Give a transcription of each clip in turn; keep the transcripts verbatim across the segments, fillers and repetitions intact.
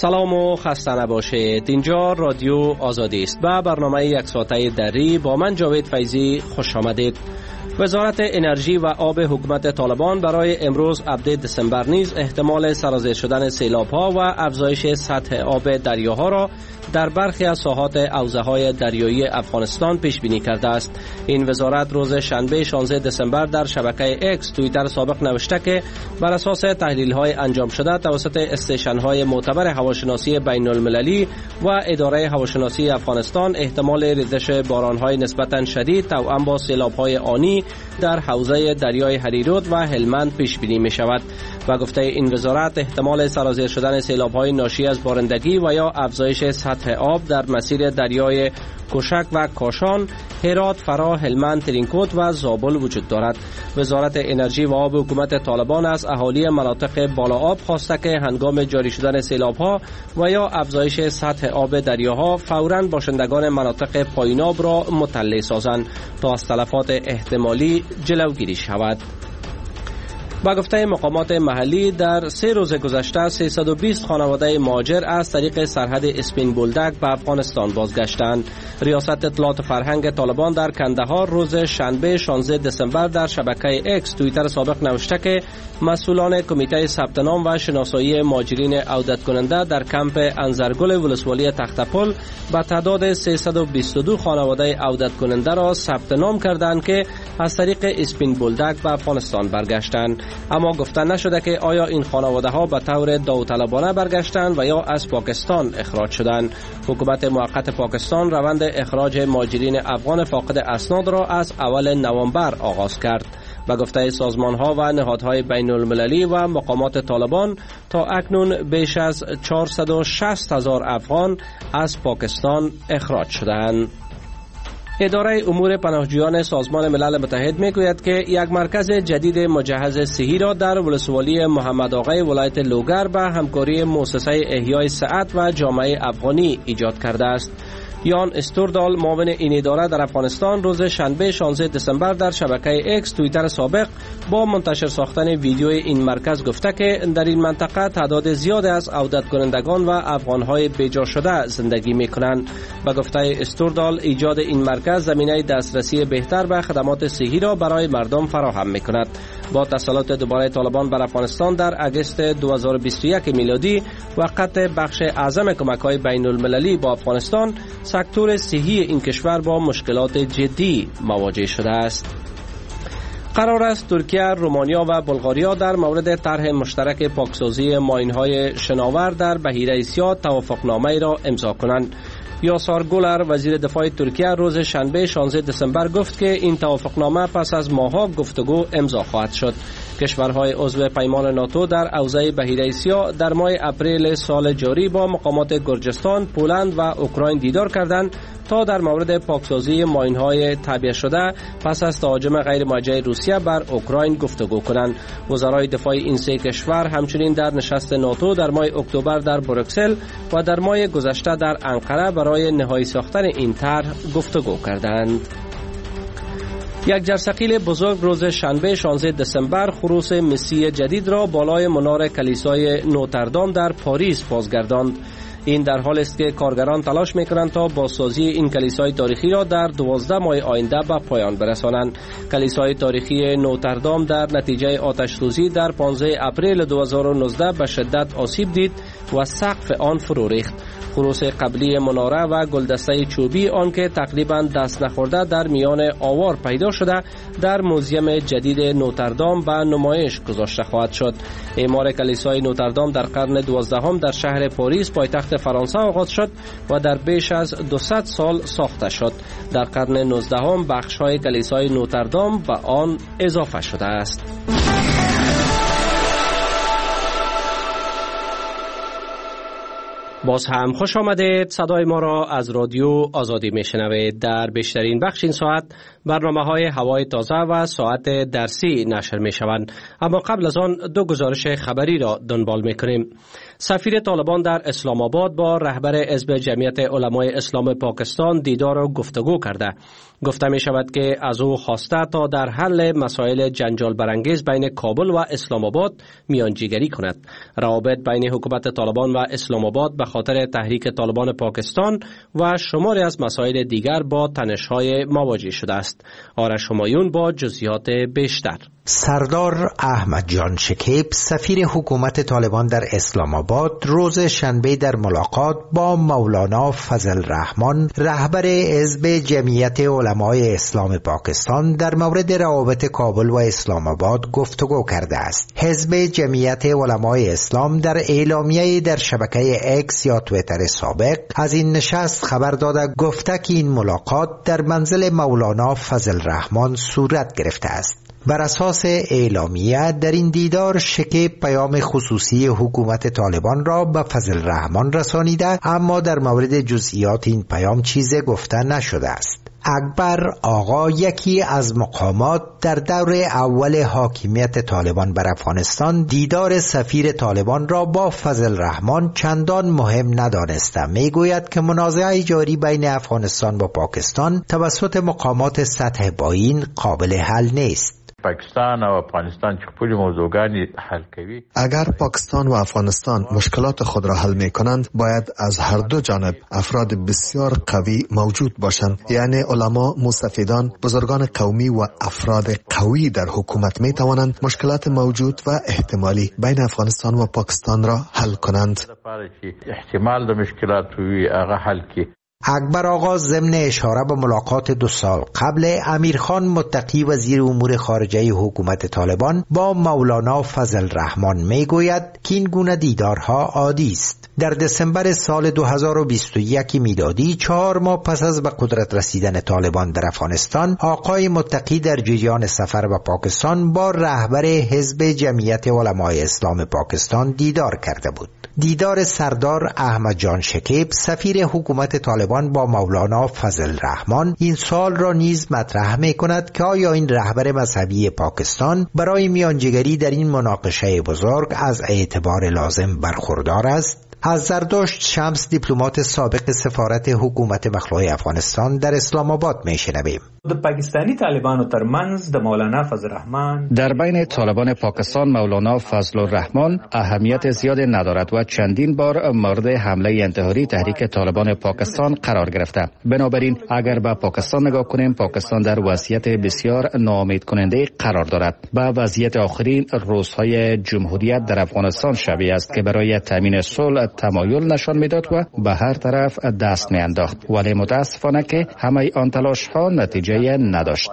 سلام و خسته نباشید. اینجا رادیو آزادی است و برنامه یک ساعته دری با من جاوید فیضی خوش آمدید. وزارت انرژی و آب حکومت طالبان برای امروز هفده دسامبر نیز احتمال سرازیر شدن سیلاب‌ها و افزایش سطح آب دریاها را در برخی از ساحات حوزه‌های دریایی افغانستان پیش بینی کرده است. این وزارت روز شنبه شانزده دسامبر در شبکه اکس توییتر سابق نوشته که بر اساس تحلیل‌های انجام شده توسط استیشن‌های معتبر هواشناسی بین‌المللی و اداره هواشناسی افغانستان احتمال ریزش باران‌های نسبتاً شدید توأم با سیلاب‌های آنی در حوزه دریای هریرود و هلمند پیش بینی می شود. و گفته این وزارت احتمال سرازیر شدن سیلاب‌های ناشی از بارندگی و یا افزایش سطح آب در مسیر دریای کوشک و کاشان، هرات، فرا، هلمند، ترینکوت و زابل وجود دارد. وزارت انرژی و آب حکومت طالبان از اهالی مناطق بالا آب خواسته که هنگام جاری شدن سیلاب‌ها و یا افزایش سطح آب دریاها فوراً باشندگان مناطق پایین آب را مطلع سازند تا از تلفات احتمالی جلوگیری شود. با گفته مقامات محلی در سه روز گذشته سیصد و بیست خانواده مهاجر از طریق سرحد اسپین بولدک به افغانستان بازگشتند. ریاست اطلاعات فرهنگ طالبان در کندهار روز شنبه شانزده دسامبر در شبکه اکس توییتر سابق نوشته که مسئولان کمیته ثبت نام و شناسایی مهاجرین عودت کننده در کمپ انزرگل ولسوالی تختپل به تعداد سیصد و بیست و دو خانواده عودت کننده را ثبت نام کردند که از طریق اسپین بولدک به افغانستان برگشتند. اما گفته نشده که آیا این خانواده ها به طور داوطلبانه برگشتند و یا از پاکستان اخراج شدند. حکومت موقت پاکستان روند اخراج مهاجرین افغان فاقد اسناد را از اول نوامبر آغاز کرد. به گفته سازمان ها و نهادهای بین المللی و مقامات طالبان تا اکنون بیش از چهارصد و شصت هزار افغان از پاکستان اخراج شدند. اداره امور پناهجویان سازمان ملل متحد میگوید که یک مرکز جدید مجهز صحی را در ولسوالی محمد آقای ولایت لوگر به همکاری مؤسسه احیای صحت و جامعه افغانی ایجاد کرده است. یان استوردال معاون این اداره در افغانستان روز شنبه شانزده دسامبر در شبکه اکس توییتر سابق با منتشر ساختن ویدیو این مرکز گفته که در این منطقه تعداد زیاد از عودت کنندگان و افغانهای بیجا شده زندگی میکنند. و گفته استوردال ایجاد این مرکز زمینه دسترسی بهتر به خدمات صحی را برای مردم فراهم میکند. با تسلط دوباره طالبان بر افغانستان در اگست دو هزار و بیست و یک میلادی و قطع بخش اعظم کمک‌های بین المللی با افغانستان، سکتور صحی این کشور با مشکلات جدی مواجه شده است. قرار است ترکیه، رومانیا و بلغاریا در مورد طرح مشترک پاکسازی ماین‌های شناور در بحیره اسیا توافقنامه را امضا کنند. یاسار گولر وزیر دفاع ترکیه روز شنبه شانزده دسامبر گفت که این توافقنامه پس از ماه‌ها گفتگو امضا خواهد شد. کشورهای عضو پیمان ناتو در حوزه بحیره اسیا در ماه اپریل سال جاری با مقامات گرجستان، پولند و اوکراین دیدار کردند تا در مورد پاکسازی ماین‌های تعبیه شده پس از تهاجم غیر موجه روسیه بر اوکراین گفتگو کنند. وزرای دفاع این سه کشور همچنین در نشست ناتو در ماه اکتبر در بروکسل و در ماه گذشته در انقره برای نهایی ساختن این طرح گفتگو کردند. یک جرثقیل بزرگ روز شنبه شانزده دسامبر خروس مسی جدید را بالای منار کلیسای نوتردام در پاریس بازگرداند. این در حال است که کارگران تلاش میکنند تا بازسازی این کلیسای تاریخی را در دوازده ماه آینده به پایان برسانند. کلیسای تاریخی نوتردام در نتیجه آتش سوزی در پانزده اپریل دو هزار و نوزده به شدت آسیب دید و سقف آن فرو ریخت. خروس قبلی مناره و گلدسته چوبی آن که تقریبا دست نخورده در میان آوار پیدا شده در موزیم جدید نوتردام به نمایش گذاشته خواهد شد. اعمار کلیسای نوتردام در قرن دوازدهم در شهر پاریس پایتخت فرانسه آغاز شد و در بیش از دویست سال ساخته شد. در قرن نوزدهم بخش‌های کلیسای نوتردام به آن اضافه شده است. باز هم خوش آمدید. صدای ما را از رادیو آزادی میشنوید. در بیشترین بخش این ساعت برنامه های هوای تازه و ساعت درسی نشر می شوند. اما قبل از آن دو گزارش خبری را دنبال می کنیم. سفیر طالبان در اسلام آباد با رهبر حزب جمعیت علمای اسلام پاکستان دیدار و گفتگو کرده. گفته می شود که از او خواسته تا در حل مسائل جنجال برانگیز بین کابل و اسلام آباد میانجیگری کند. روابط بین حکومت طالبان و اسلام آباد به خاطر تحریک طالبان پاکستان و شماری از مسائل دیگر با تنش‌های مواجه شده است. آرش همایون با جزئیات بیشتر. سردار احمد جان شکیب سفیر حکومت طالبان در اسلام آباد روز شنبه در ملاقات با مولانا فضل رحمان رهبر حزب جمعیت علمای اسلام پاکستان در مورد روابط کابل و اسلام آباد گفتگو کرده است. حزب جمعیت علمای اسلام در اعلامیه در شبکه اکس یا توییتر سابق از این نشست خبر داده گفته که این ملاقات در منزل مولانا فضل رحمان صورت گرفته است. بر اساس اعلامیه در این دیدار شکیب پیام خصوصی حکومت طالبان را به فضل رحمان رسانیده، اما در مورد جزئیات این پیام چیزی گفته نشده است. اکبر آقا یکی از مقامات در دور اول حاکمیت طالبان بر افغانستان دیدار سفیر طالبان را با فضل رحمان چندان مهم ندانسته. میگوید که منازعه جاری بین افغانستان و پاکستان توسط مقامات سطح پایین قابل حل نیست. پاکستان و افغانستان چې خپل موضوعګانی حل کوي. اگر پاکستان و افغانستان مشکلات خود را حل میکنند باید از هر دو جانب افراد بسیار قوی موجود باشند، یعنی علما، مستفیدان، بزرگان قومی و افراد قوی در حکومت می توانند مشکلات موجود و احتمالی بین افغانستان و پاکستان را حل کنند. احتمال د مشکلات وی هغه حل کی. اکبر آقا ضمن اشاره به ملاقات دو سال قبل امیرخان متقی وزیر امور خارجه حکومت طالبان با مولانا فضل رحمان میگوید که این گونه دیدارها عادی است. در دسامبر سال دو هزار و بیست و یک میلادی، چهار ماه پس از به قدرت رسیدن طالبان در افغانستان، آقای متقی در جریان سفر به پاکستان با رهبر حزب جمعیت علمای اسلام پاکستان دیدار کرده بود. دیدار سردار احمد جان شکیب سفیر حکومت طالبان با مولانا فضل رحمان این سال را نیز مطرح می کند که آیا این رهبر مذهبی پاکستان برای میانجیگری در این مناقشه بزرگ از اعتبار لازم برخوردار است؟ از زردشت شمس دیپلمات سابق سفارت حکومت مخلوع افغانستان در اسلام آباد میشنویم. د پاکستانی طالبانو ترمنځ د مولانا فضل الرحمن در بین طالبان پاکستان مولانا فضل الرحمن اهمیت زیاد ندارد و چندین بار مورد حمله انتحاری تحریک طالبان پاکستان قرار گرفته. بنابراین اگر به پاکستان نگاه کنیم، پاکستان در وضعیت بسیار ناامید کننده قرار دارد. به وضعیت آخرین روزهای جمهوریت در افغانستان شبیه است که برای تامین صلح تمایل نشان میداد و به هر طرف دست میانداخت، ولی متاسفانه که همه آن تلاش ها نتیجه نداشت.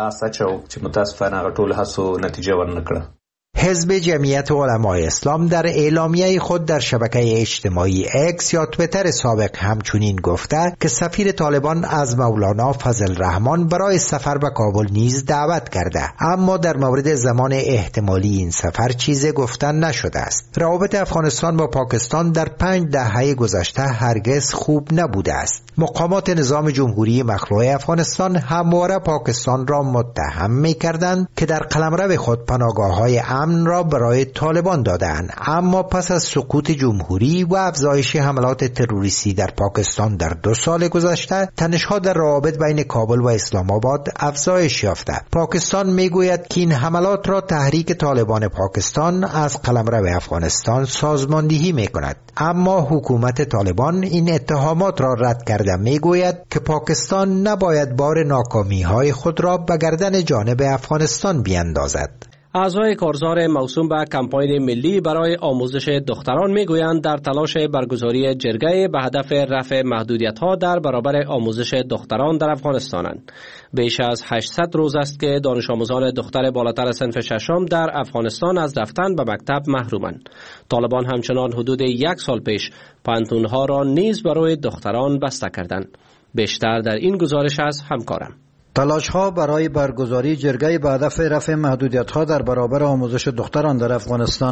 حزب جمعیت علمای اسلام در اعلامیه خود در شبکه اجتماعی اکس یا توییتر سابق همچنین گفته که سفیر طالبان از مولانا فضل رحمان برای سفر به کابل نیز دعوت کرده، اما در مورد زمان احتمالی این سفر چیزی گفتن نشده است. روابط افغانستان با پاکستان در پنج دهه گذشته هرگز خوب نبوده است. مقامات نظام جمهوری مخلوع افغانستان همواره پاکستان را متهم می‌کردند که در قلمرو خود پناهگاه‌های امن را برای طالبان دادند، اما پس از سقوط جمهوری و افزایش حملات تروریستی در پاکستان در دو سال گذشته، تنش‌ها در روابط بین کابل و اسلام آباد افزایش یافته. پاکستان میگوید که این حملات را تحریک طالبان پاکستان از قلمرو افغانستان سازماندهی می‌کند، اما حکومت طالبان این اتهامات را رد کرده میگوید که پاکستان نباید بار ناکامی‌های خود را به گردن جانب افغانستان بیاندازد. اعضای کارزار موسوم به کمپاین ملی برای آموزش دختران میگویند در تلاش برگزاری جرگه به هدف رفع محدودیت‌ها در برابر آموزش دختران در افغانستانند. بیش از هشتصد روز است که دانش آموزان دختر بالاتر صنف ششم در افغانستان از رفتن به مکتب محرومند. طالبان همچنان حدود یک سال پیش پانتون‌ها را نیز برای دختران بسته کردند. بیشتر در این گزارش از همکارم. تلاش‌ها برای برگزاری جرگه به هدف رفع محدودیت‌ها در برابر آموزش دختران در افغانستان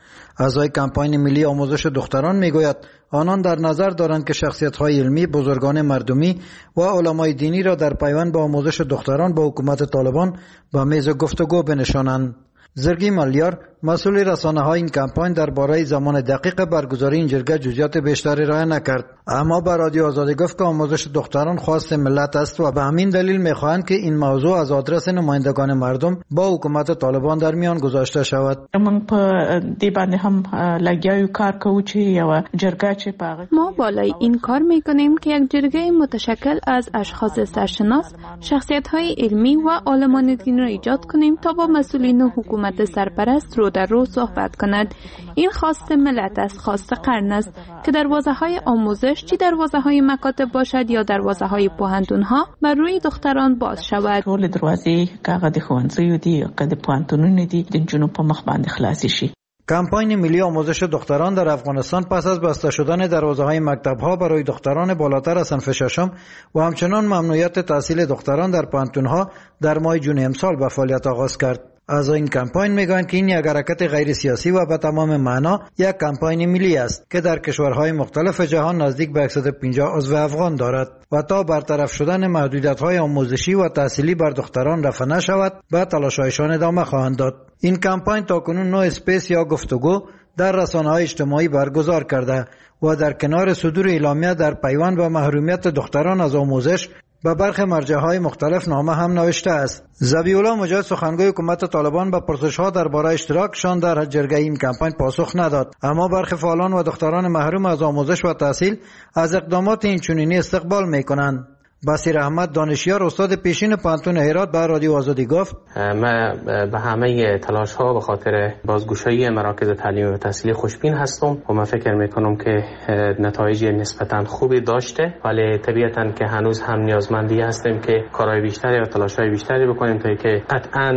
اعضای کمپاین ملی آموزش دختران میگوید آنان در نظر دارند که شخصیت‌های علمی، بزرگان مردمی و علمای دینی را در پیوند با آموزش دختران با حکومت طالبان به میز گفتگو بنشانند. زرگی ملیار مسئول رسانه‌های این کمپاین درباره زمان دقیق برگزاری این جرگه جزئیات بیشتری ارائه نکرد، اما به رادیو آزادی گفت که آموزش دختران خواست ملت است و به همین دلیل می‌خواهند که این موضوع از آدرس نمایندگان مردم با حکومت طالبان در میان گذاشته شود. من په دې باندې هم لګیاو کار کوو چې یو جرګه چې پاغه ما بالای این کار می‌کنیم که یک جرگه متشکل از اشخاص سرشناس، شخصیت‌های علمی و عالمان دین را ایجاد کنیم تا با مسئولین حکومت سرپرست رو در رو صحبت کند. این خواست ملت است، خواست قرن است که دروازه‌های آموزش چی دروازه‌های مکاتب باشد یا دروازه‌های پوهنتون‌ها بر روی دختران باز شود. ټول دروازې کاغه د ښوونځیو دي، کده پوهنتونونو دي، د جنو په مخ باندې خلاص شي. کمپاین ملی آموزش دختران در افغانستان پس از بسته شدن دروازه‌های مکتب‌ها برای دختران بالاتر از صنف ششم و همچنان ممنوعیت تحصیل دختران در پوهنتون‌ها در ماه جون امسال به فعالیت آغاز کرد. از این کمپاین میگویند که این یک حرکت غیر سیاسی و به تمام معنا یک کمپاین ملی است که در کشورهای مختلف جهان نزدیک به صد و پنجاه عضو افغان دارد و تا برطرف شدن محدودیت‌های آموزشی و تحصیلی بر دختران رفع نشود به تلاش‌هایشان ادامه خواهند داد. این کمپاین تاکنون نو اسپیس یا گفتگو در رسانه‌های اجتماعی برگزار کرده و در کنار صدور اعلامیه در پیوند به محرومیت دختران از آموزش به برخی مرجع‌های مختلف نامه هم نوشته است. ذبیح‌الله مجاهد سخنگوی حکومت طالبان به پرسش‌ها درباره اشتراکشان در جرگه این کمپاین پاسخ نداد، اما برخی فعالان و دختران محروم از آموزش و تحصیل از اقدامات این چنینی استقبال می‌کنند. بصیر احمد دانشیار استاد پیشین پانتون هرات به رادیو آزادی گفت من به همه تلاش ها به خاطر بازگشایی مراکز تعلیم و تحصیلی خوشبین هستم و من فکر میکنم که نتایج نسبتا خوبی داشته، ولی طبیعتا که هنوز هم نیازمندی هستیم که کارهای بیشتری و تلاش های بیشتری بکنیم تا که قطعا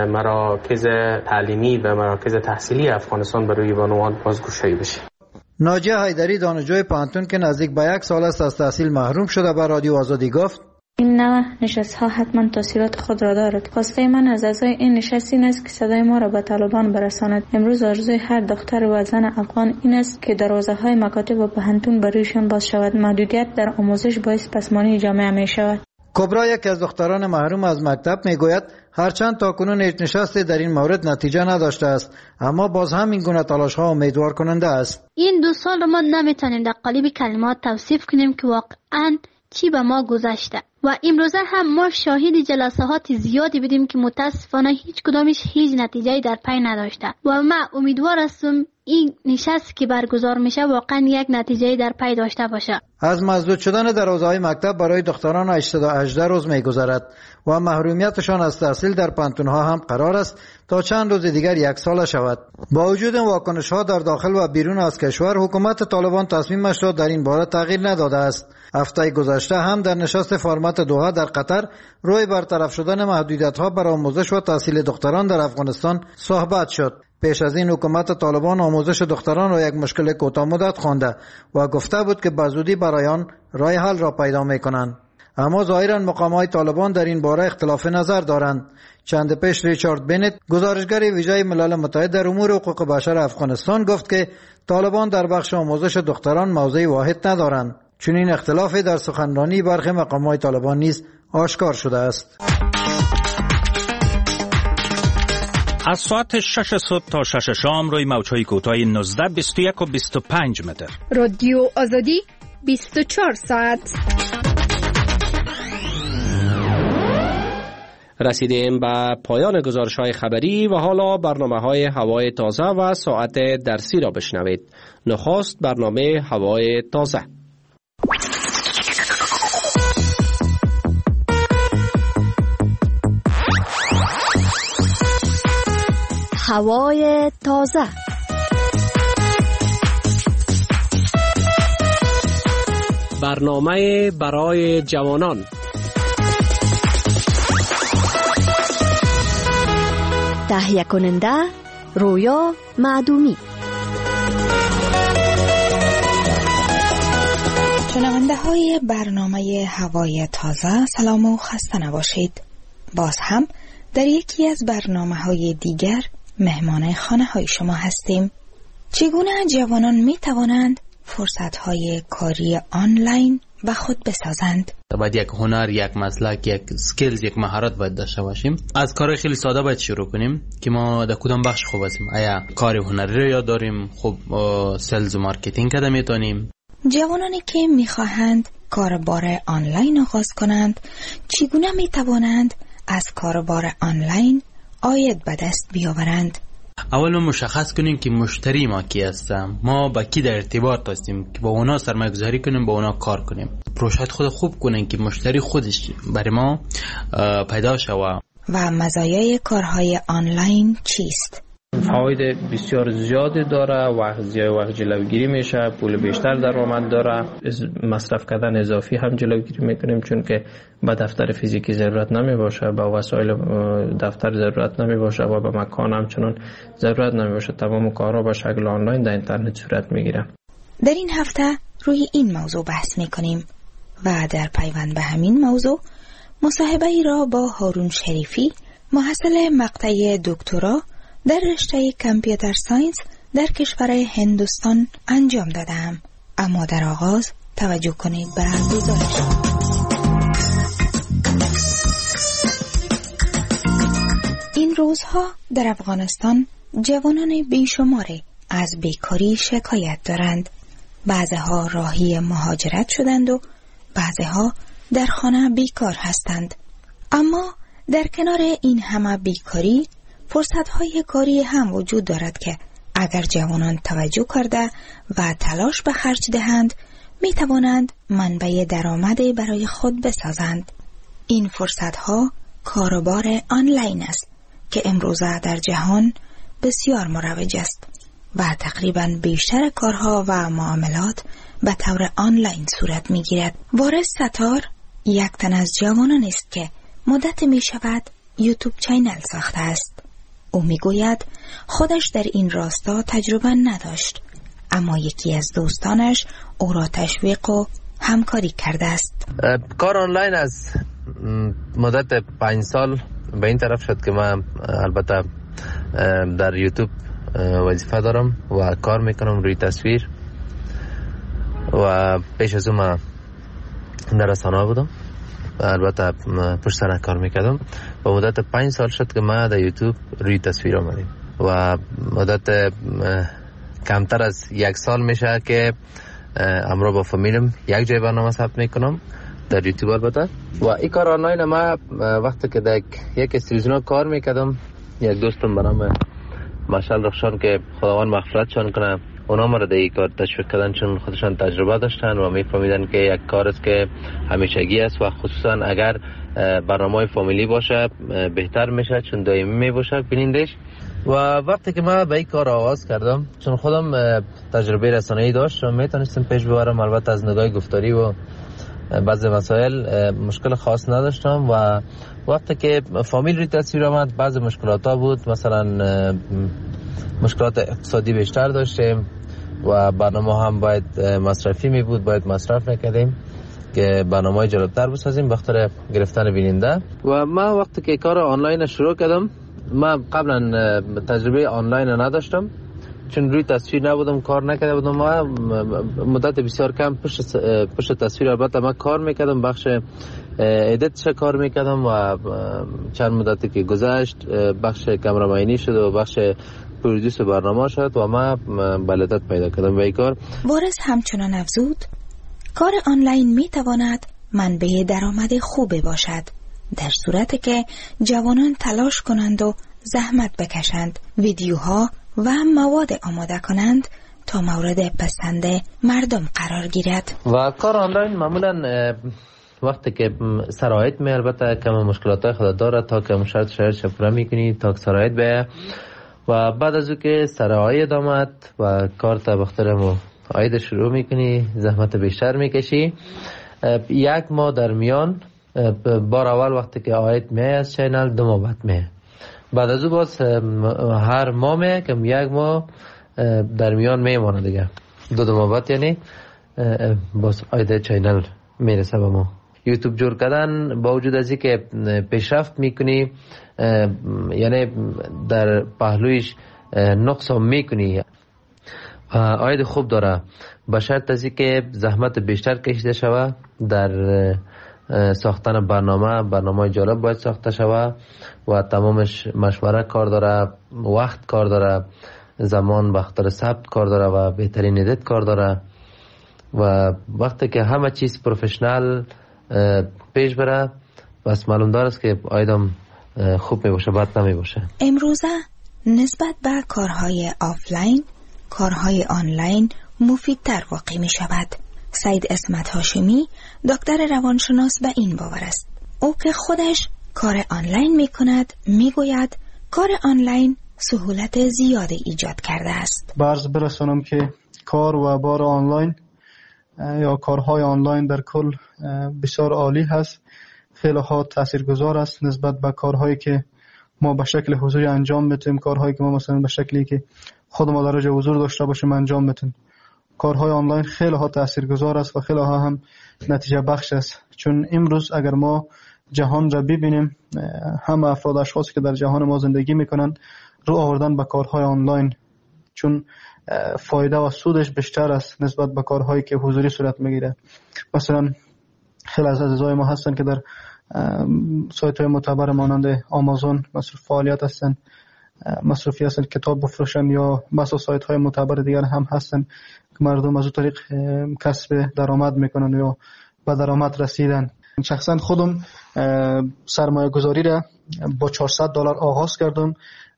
مراکز تعلیمی و مراکز تحصیلی افغانستان برای بانوان بازگشایی بشه. ناجیه حیدری دانشجوی پانتون که نزدیک به یک سال است از تحصیل محروم شده به رادیو آزادی گفت این نوع نشست ها حتما تاثیرات خود را دارد. خواسته من از اعضای این نشست این است که صدای ما را به طالبان برساند. امروز آرزوی هر دختر و زن افغان این است که دروازه های مکاتب و پوهنتون برایشان باز شود. محدودیت در آموزش باعث پسمانی جامعه می شود. کبرا یکی از دختران محروم از مکتب میگوید هرچند تاکنون هیچ نشستی در این مورد نتیجه نداشته است، اما باز هم این گونه تلاش ها امیدوار کننده است. این دو سال ما نمیتونیم در قالب کلمات توصیف کنیم که واقعا چی به ما گذشته و امروزه هم ما شاهد جلسات زیادی بودیم که متاسفانه هیچ کدامش هیچ نتیجه در پی نداشته و ما امیدوار هستم این نشست که برگزار میشه واقعا یک نتیجه در پی داشته باشه. از مسدود شدن دروازه‌های مکتب برای دختران هشتصد و هجده روز میگذرد و محرومیتشان از تحصیل در پانتون‌ها هم قرار است تا چند روز دیگر یک ساله شود. با وجود واکنش‌ها در داخل و بیرون از کشور، حکومت طالبان تصمیمش را در این باره تغییر نداده است. هفته گذشته هم در نشست فرمت دوحه در قطر روی برطرف شدن محدودیت‌ها بر آموزش و تحصیل دختران در افغانستان صحبت شد. پیش از این حکومت طالبان آموزش دختران را یک مشکل کوتاه مدت خوانده و گفته بود که به زودی برای آن راه حل را پیدا می‌کنند. اما ظاهراً مقام‌های طالبان در این باره اختلاف نظر دارند. چند پیش ریچارد بنت، گزارشگر ویژه ملل متحد در امور حقوق بشر افغانستان، گفت که طالبان در بخش آموزش دختران موضع واحد ندارند. چنین اختلافی در سخنرانی برخی مقام‌های طالبان نیز آشکار شده است. از ساعت شش صبح تا شش شام روی موج‌های کوتاه نوزده، بیست و یک و بیست و پنج متر. رادیو آزادی بیست و چهار ساعت. رسیدیم به پایان گزارش‌های خبری و حالا برنامه‌های هوای تازه و ساعت درسی را بشنوید. نخست برنامه هوای تازه. هوای تازه. برنامه برای جوانان. تهیه کننده رویا معدومی. شنونده های برنامه هوای تازه، سلام و خسته نباشید. باز هم در یکی از برنامه های دیگر مهمان خانه های شما هستیم. چگونه جوانان می توانند فرصت‌های کاری آنلاین به خود بسازند؟ باید یک هنر، یک مسلک، یک سکیلز، یک مهارت باید داشته باشیم. از کار خیلی ساده باید شروع کنیم که ما در کدام بخش خوب هستیم. آیا کار هنری رو یاد داریم؟ خب سلز و مارکتینگ کده میتونیم. جوانانی که میخواهند کاربار آنلاین آغاز کنند چگونه میتوانند از کاربار آنلاین عاید به دست بیاورند؟ اول مشخص کنیم که مشتری ما کی هستیم، ما با کی در ارتباط هستیم که با اونا سرمایه گذاری کنیم، با اونا کار کنیم. پروژه خود خوب کنیم که مشتری خودش برای ما پیدا شود. و مزایای کارهای آنلاین چیست؟ فواید بسیار زیادی داره، وقت زیاد وقت جلوگیری میشه، پول بیشتر درآمد داره، مصرف کردن اضافی هم جلوگیری میکنیم چون که به دفتر فیزیکی ضرورت نمی باشه، به وسایل دفتر ضرورت نمی باشه و به مکان هم چنان ضرورت نمی باشه. تمام کارها به شکل آنلاین در اینترنت صورت میگیره. در این هفته روی این موضوع بحث میکنیم و در پیوند به همین موضوع مصاحبه ای را با هارون شریفی، محصل مقطع دکترا در رشته کامپیوتر ساینس در کشور هندوستان انجام دادم. اما در آغاز توجه کنید به گزارش. این روزها در افغانستان جوانان بیشماری از بیکاری شکایت دارند. بعضها راهی مهاجرت شدند و بعضها در خانه بیکار هستند. اما در کنار این همه بیکاری فرصت‌های کاری هم وجود دارد که اگر جوانان توجه کرده و تلاش به خرج دهند می توانند منبع درآمدی برای خود بسازند. این فرصت‌ها کاروبار آنلاین است که امروزه در جهان بسیار مروج است و تقریباً بیشتر کارها و معاملات به طور آنلاین صورت می گیرد. وارث ستار یک تن از جوانان است که مدت می شود یوتیوب چینل ساخته است. او میگوید خودش در این راستا تجربه نداشت، اما یکی از دوستانش او را تشویق و همکاری کرده است. کار آنلاین از مدت پنج سال به این طرف شد که من البته در یوتیوب وظیفه دارم و کار میکنم روی تصویر و پیش از اون من در رسانه بودم، البته پشت سر کار میکردم و مدت پنج سال شد که ما در یوتیوب روی تصویر آمدیم و مدت کمتر از یک سال میشه که امروز با فامیلم یک جای برنامه ثبت میکنم در یوتیوب البته. و این کار آنلاین ما وقتی که در یک استودیو کار میکردم، یک دوستم به نام مشعل رخشان که خداوند مغفرتشان کنه، اونا ما را در این کار تشویق کردن چون خودشان تجربه داشتن و میفهمیدن که یک کار است که همیشگی است و خصوصا اگر برنامه فامیلی باشه بهتر میشه چون دائمی میباشه بینندش. و وقتی که من به این کار آغاز کردم چون خودم تجربه رسانه‌ای داشتم میتونستم پیش ببرم، البته از نگاه گفتاری و بعضی مسائل مشکل خاص نداشتم و وقتی که فامیل روی تصویر آمد بعضی مشکلات ها بود، مثلا مشکلات اقتصادی بیشتر داشتیم و برنامه هم باید مصرفی می بود، باید مصرف میکردیم که برنامه جلوتر بسازیم بخاطر گرفتن بیننده. و من وقتی که کار آنلاین شروع کردم، من قبلا تجربه آنلاین نداشتم چون روی تصویر نبودم، کار نکرده بودم. ما مدت بسیار کم پشت پشت تصویر البته من کار میکردم، بخش ادیتش کار میکردم و چند مدتی که گذشت بخش کامرامانی شد و بخش پرودوس برنامه شد و ما بلدت پیدا کردم به این کار. وارث همچنان افزود کار آنلاین میتواند منبع درآمد خوبی باشد در صورتی که جوانان تلاش کنند و زحمت بکشند، ویدیوها و مواد آماده کنند تا مورد پسند مردم قرار گیرد. و کار آنلاین معمولا وقتی که سرایت می البته کم مشکلات خود داره تا که شرط شرط شفره میکنی تا که سرایت به و بعد از او که سرایت آمد و کار تا بخترم و آید شروع میکنی، زحمت بیشتر میکشی. یک ماه در میان بار اول وقتی که آید می از چینل دو ماه بعد می، بعد از او باز هر ماه می کم یک ماه در میان میمانه دیگه، دو دو ماه بعد یعنی باز آید چینل میرسه به ما. یوتیوب جور کردن با وجود از اینکه پیشرفت میکنی یعنی در پهلویش نقص هم میکنی، آید خوب داره، به شرط از که زحمت بیشتر کشیده شود در ساختن برنامه. برنامه جالب باید ساخته شود و تمامش مشوره کار داره، وقت کار داره، زمان بخاطر ثبت کار داره و بهترین ادیت کار داره. و وقتی که همه چیز پروفشنال پیش بره بس معلوم داره است که آیدم خوب می باشه، بد نمی باشه. امروزه نسبت به کارهای آفلاین کارهای آنلاین مفیدتر واقع می شود. سید اسمت هاشمی دکتر روانشناس به این باور است. او که خودش کار آنلاین می کند می گوید کار آنلاین سهولت زیادی ایجاد کرده است. برز برسانم که کار و بار آنلاین یا کارهای آنلاین در کل بسیار عالی هست، خیلی ها تاثیرگذار است نسبت به کارهایی که ما به شکل حضوری انجام میتیم. کارهایی که ما مثلا به شکلی که خود ما در جای حضور داشته باشیم انجام میتیم. کارهای آنلاین خیلی ها تاثیرگذار است و خیلی ها هم نتیجه بخش است، چون امروز اگر ما جهان را ببینیم، همه افراد اشخاصی که در جهان ما زندگی میکنن رو آوردن به کارهای آنلاین، چون فایده و سودش بیشتر است نسبت به کارهایی که حضوری صورت میگیره. مثلا خیلی از عزیزای ما هستن که در سایت های معتبر مانند آمازون مصروف فعالیت هستن، مصروفی هستن کتاب بفروشن، یا مثلا سایت های معتبر دیگر هم هستن که مردم از اون طریق کسب درآمد میکنن یا به درآمد رسیدن. شخصا خودم سرمایه گذاری را با چهارصد دلار آغاز کردم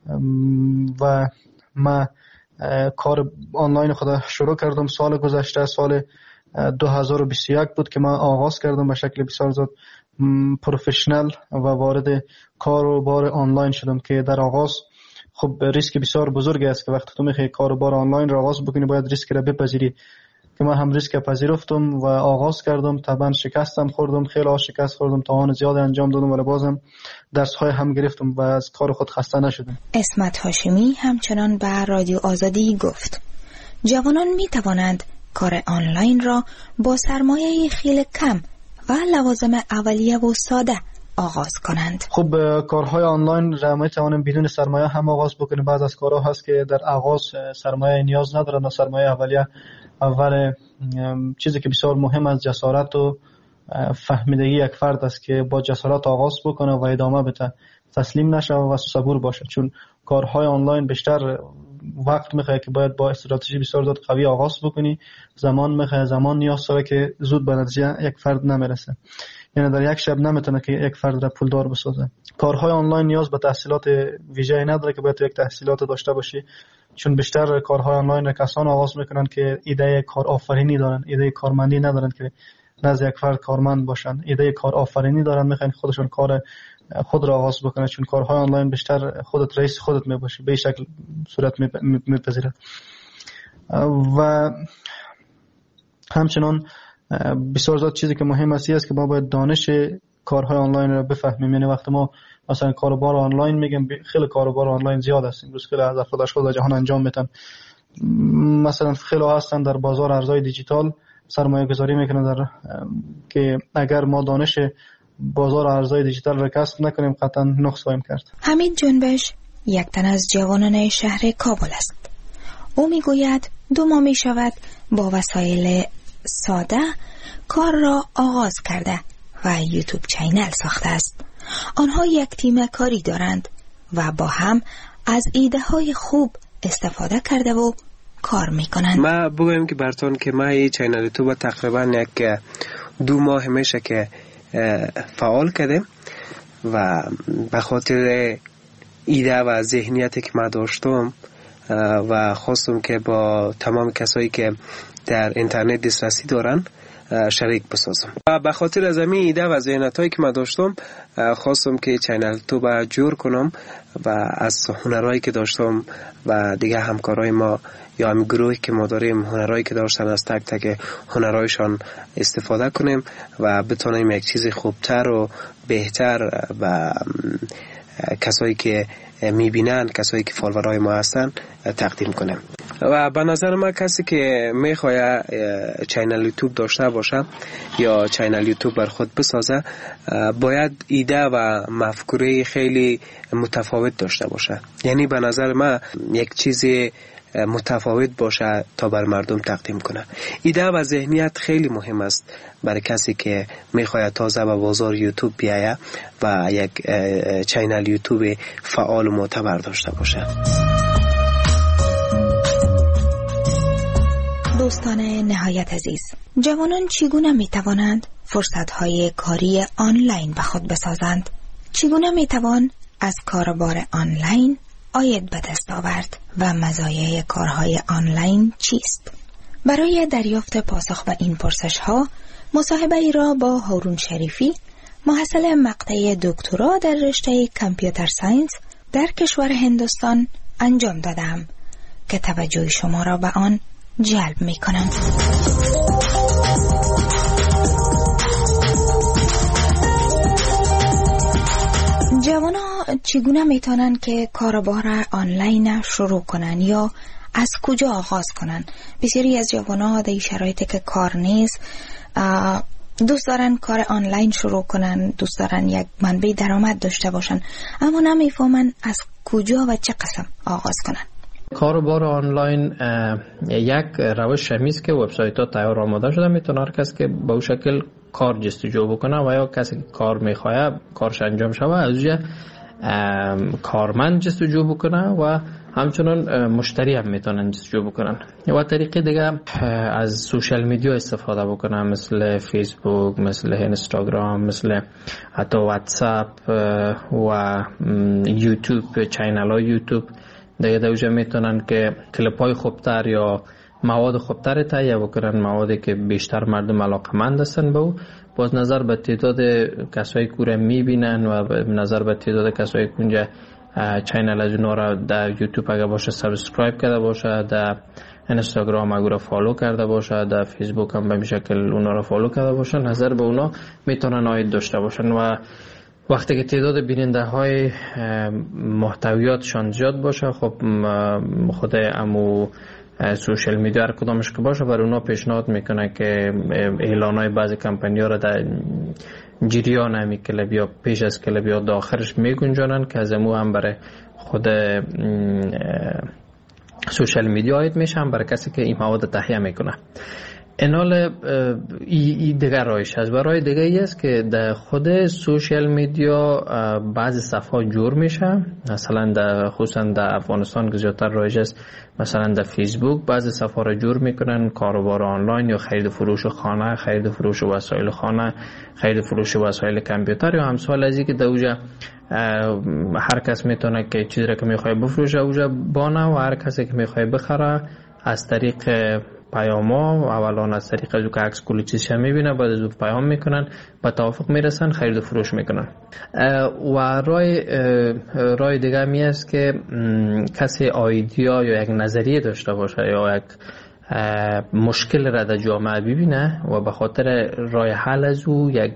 و ما کار آنلاین خود شروع کردم سال گذشته، سال دو هزار و بیست و یک بود که من آغاز کردم به شکل بسیار زیاد پروفشنال و وارد کار و بار آنلاین شدم که در آغاز خب ریسک بسیار بزرگی است که وقتی تو میخوای کار و بار آنلاین را آغاز بکنی باید ریسک را بپذیری، که من هم ریسک پذیرفتم و آغاز کردم. طبعا شکستم خوردم، خیلی شکست خوردم، توان زیاد انجام دادم ولی بازم درس های هم گرفتم و از کار خود خسته نشدم. اسمت هاشمی همچنان به رادیو آزادی گفت جوانان می توانند کار آنلاین را با سرمایه خیلی کم و لوازم اولیه و ساده آغاز کنند. خب کارهای آنلاین را می توانیم بدون سرمایه هم آغاز بکنیم. بعض از کارها هست که در آغاز سرمایه نیاز ندارن و سرمایه اولیه اول چیزی که بسیار مهم است جسارت و فهمیدگی یک فرد است که با جسارت آغاز بکنه و ادامه بده، تسلیم نشه و صبور باشه، چون کارهای آنلاین بیشتر وقت میخواد که باید با استراتژی بسیار زیاد قوی آغاز بکنی، زمان میخواد، زمان نیاز داره که زود به نتیجه یک فرد نمیرسه، یعنی در یک شب نمیتونه که یک فرد را پولدار بسازه. کارهای آنلاین نیاز به تحصیلات ویژه‌ای نداره که باید یک تحصیلات داشته باشی، چون بیشتر کارهای آنلاین را کسان آغاز میکنن که ایده کار آفرینی دارن، ایده کارمندی ندارن که نزد یک فرد کارمند باشن، ایده کار آفرینی دارن، میخوان خودشون کار خود را آغاز بکنن، چون کارهای آنلاین بیشتر خودت رئیس خودت میباشی، به شکل صورت میپذیره. و همچنان بسیار زیاد چیزی که مهم است است که ما باید دانش کارهای آنلاین را بفهمیم. یعنی وقتی ما مثلا کاروبار آنلاین میگم، خیلی کاروبار آنلاین زیاد است امروز، خیلی از افراد اشخاص در جهان انجام میدن. مثلا خیلی هستن در بازار ارزهای دیجیتال سرمایه گذاری میکنن در که اگر ما دانش بازار ارزهای دیجیتال را کسب نکنیم قطعا نقص خواهیم کرد. حمید جنبش یک تن از جوانان شهر کابل است. او میگوید دو ماه می شود با وسایل ساده کار را آغاز کرده و یوتیوب چینل ساخته است. آنها یک تیم کاری دارند و با هم از ایده های خوب استفاده کرده و کار میکنند. ما بگویم که براتون که ما این چینل یوتیوب تقریبا یک دو ماه میشه که فعال کردیم و به خاطر ایده و ذهنیتی که ما داشتم و خواستم که با تمام کسایی که در اینترنت دسترسی دارن شریک بسازم و به خاطر از همین ایده و ذهنیتایی که من داشتم خواستم که چینل تو با جور کنم و از هنرهایی که داشتم و دیگه همکارای ما یا هم گروهی که ما داریم هنرهایی که داشتن از تک تک هنرهایشان استفاده کنیم و بتونیم یک چیز خوبتر و بهتر و کسایی که میبینن، کسایی که فالوورای ما هستن تقدیم کنیم. و به نظر من کسی که میخواد چینل یوتیوب داشته باشه یا چینل یوتیوب بر خود بسازه باید ایده و مفکوره خیلی متفاوت داشته باشه. یعنی به نظر من یک چیز متفاوت باشه تا بر مردم تقدیم کنه. ایده و ذهنیت خیلی مهم است برای کسی که میخواید تازه به بازار یوتیوب بیایه و یک چینل یوتیوب فعال و معتبر داشته باشه. دوستان نهایت عزیز، جوانان چگونه می توانند فرصت‌های کاری آنلاین به خود بسازند؟ چگونه می توان از کاربار آنلاین عاید به دست آورد و مزایای کارهای آنلاین چیست؟ برای دریافت پاسخ به این پرسش‌ها مصاحبه ای را با هارون شریفی، محصل مقطع دکترا در رشته کامپیوتر ساینس در کشور هندوستان انجام دادم که توجه شما را به آن جلب می کنم. جوانا چگونه می توانند که کاربار آنلاین شروع کنند یا از کجا آغاز کنند؟ بسیاری از جوانا در شرایطی که کار نیست دوست دارن کار آنلاین شروع کنن، دوست دارن یک منبع درآمد داشته باشن، اما نمیفهمن از کجا و چه قسم آغاز کنن. کاربار آنلاین یک روش شمیست که وبسایت ها تیار آماده شده، میتونه هر کس که به اون شکل کار جستجو بکنه و یا کسی که کار میخواه کارش انجام شوه از اونجا کارمند جستجو بکنه و همچنان مشتری هم میتونن جستجو بکنن. و طریقه دیگه از سوشال میدیا استفاده بکنن، مثل فیسبوک، مثل اینستاگرام، مثل حتی واتساپ و یوتیوب، چینل های یوتیوب دیگه دوجه میتونن که کلیپ های خوبتر یا مواد خوبتر تهیه بکنن، موادی که بیشتر مردم علاقمند هستن به او. باز نظر به تعداد کسایی که رو میبینن و نظر به تعداد کسایی که اونجا چینل از اونا را در یوتیوب اگه باشه سابسکرایب کرده باشه، در اینستاگرام اگه را فالو کرده باشه، در فیسبوک هم به این شکل اونا را فالو کرده باشه، نظر به اونا میتونن عاید داشته باشن. و وقتی که تعداد بیننده های محتویاتشان زیاد باشه، خب خود امو سوشال میدیا هر کدامش که باشه برای اونا پیشنهاد میکنه که اعلان های بعضی کمپانی ها را در جریان همی کلب یا پیش از کلب یا داخلش میگنجانن که از امو هم برای خود سوشال میدیا عاید میشه، هم برای کسی که این مواد تهیه میکنه. اینال ای, ای دیگر رایش هست. برای دیگه ای است که در خود سوشال میدیا بعضی صفحات جور میشه، مثلا در خصوصا در افغانستان که زیادتر رایج است، مثلا در فیسبوک بعضی صفحات را جور میکنن، کاروبار آنلاین یا خرید و فروش خانه، خرید و فروش وسایل خانه، خرید و فروش وسایل کامپیوتر یا امثال از این که در اوجا هر کس میتونه که چیزی را که میخواد بفروشه اوجا بانه و هر کسی که میخواد بخره از طریق پیاما و اولان از طریق از که عکس کلی چیزش میبینه، بعد از اون پیام میکنن، به توافق میرسن، خرید و فروش میکنن. و رای رای دیگه می است که کسی ایده یا یک نظریه داشته باشه یا یک مشکل را در جامعه ببینه و به خاطر رای حل از او یک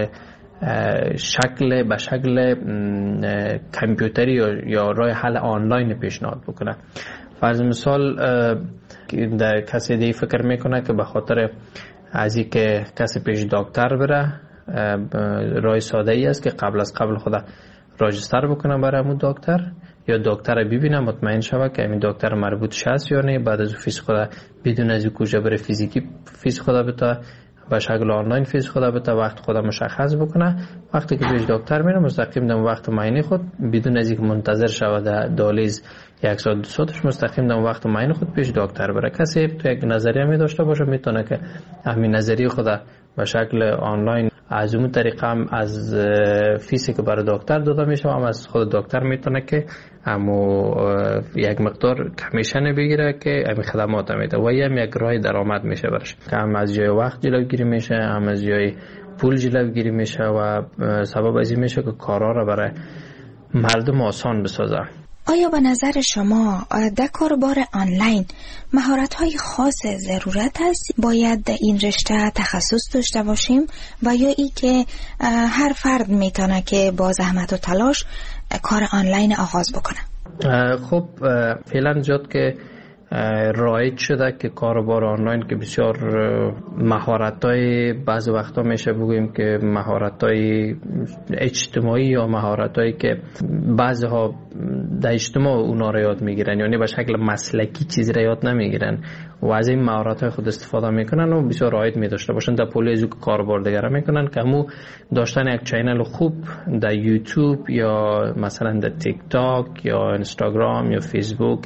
شکل به شکل کامپیوتری یا رای حل آنلاین پیشنهاد بکنه. فرض مثال در کسی دیگه فکر میکنه که به خاطر از این که کسی پیش دکتر بره، رای ساده ای است که قبل از قبل خدا راجستر بکنه برای همون دکتر یا دکتر ببینه مطمئن شوه که همین دکتر مربوط شست یا نه، بعد از فیس خدا بدون از کجا بره فیزیکی فیس خدا بتا به شکل آنلاین فیس خدا بتا وقت خدا مشخص بکنه. وقتی که پیش دکتر میره مستقیم در وقت معاینه خود بدون از اینکه منتظر شوه در دالیز یک ساعت دو ساعتش مستقیم در وقت معاینه خود پیش دکتر بره. کسی تو یک نظریه می داشته باشه میتونه که همین نظریه خدا به شکل آنلاین از اون طریقه هم از فیسی که برای دکتر داده میشه هم از خود دکتر میتونه که همو یک مقدار کمیشن بگیره که همین خدمات میده و هم یک راه درآمد میشه برش، که هم از جای وقت جلوگیری میشه، هم از جای پول جلوگیری میشه و سبب از این میشه که کارا را برای مردم آسان بسازه. آیا به نظر شما در کاربار آنلاین مهارت‌های خاص ضرورت است؟ باید در این رشته تخصص داشته باشیم و یا ای که هر فرد میتونه که با زحمت و تلاش کار آنلاین آغاز بکنه؟ خب فعلا زیاد که رایج شده که کاروبار آنلاین که بسیار مهارت‌های بعض وقتا میشه بگوییم که مهارت‌های اجتماعی یا مهارت‌هایی که بعضی‌ها در اجتماع اونا رو یاد میگیرن، یعنی به شکل مسلکی چیزی رو یاد نمیگیرن و از این مهارت‌های خود استفاده میکنن و بسیار رایج می‌داشته باشن در پول از کاروبار دیگر میکنن که همو داشتن یک چینل خوب در یوتیوب یا مثلا در تیک تاک یا اینستاگرام یا فیسبوک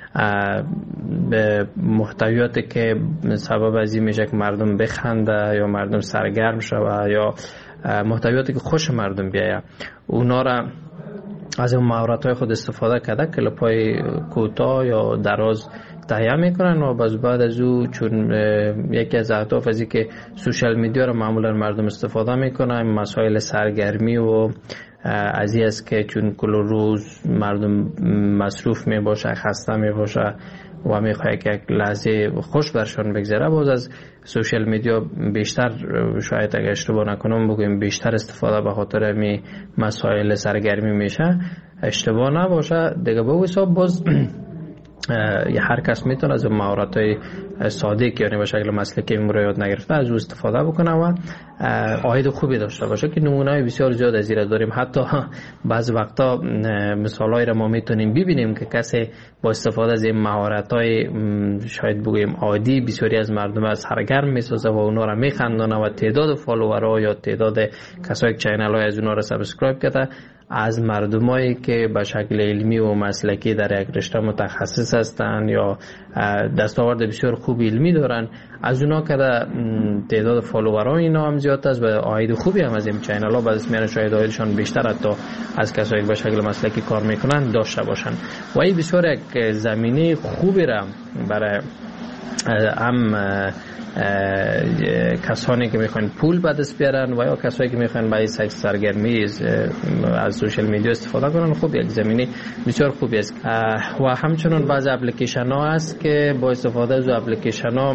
به محتویاتی که سبب از این میشه که مردم بخنده یا مردم سرگرم شوه یا محتویاتی که خوش مردم بیایه، اونا را از اون مهارت‌های خود استفاده کرده کلیپ‌های کوتاه یا دراز تهیه میکنن و باز بعد از او چون یکی از اهداف از که سوشال میدیا رو معمولا مردم استفاده میکنن، مسائل سرگرمی و از این است که چون کل روز مردم مصروف می باشه، خسته می باشه و می خواهد که یک لحظه خوش برشان بگذره، باز از سوشال میدیا بیشتر، شاید اگر اشتباه نکنم بگویم بیشتر استفاده به خاطر می مسائل سرگرمی میشه، اشتباه نباشه دیگه. به حساب باز یه هر کس میتونه از مهارت‌های ساده که یعنی به شکل مسلکی رو یاد نگرفته از او استفاده بکنه و عاید خوبی داشته باشه که نمونه‌های بسیار زیاد از این داریم. حتی بعض وقتا مثالایی رو ما میتونیم ببینیم که کسی با استفاده از این مهارت‌های شاید بگویم عادی بسیاری از مردم از سرگرم میسازه و اونا رو میخندونه و تعداد فالوورها یا تعداد کسایی که چینل‌های از اونا رو سابسکرایب کرده از مردمایی که به شکل علمی و مسلکی در یک رشته متخصص هستند یا دستاورد بسیار خوب علمی دارن، از اونا که تعداد فالوورها اینا هم زیاد است و عاید خوبی هم از این چینل ها بعضی میان شاید عایدشان بیشتر حتی از کسایی که به شکل مسلکی کار میکنن داشته باشن و این بسیار یک زمینه خوبی را برای هم کسانی که میخوان پول به دست بیارن و یا کسایی که میخوان برای سرگرمی از سوشال میدیا استفاده کنن، خب یک زمینه بسیار خوبی است. و همچنین بعض اپلیکیشن ها هست که با استفاده از اپلیکیشن ها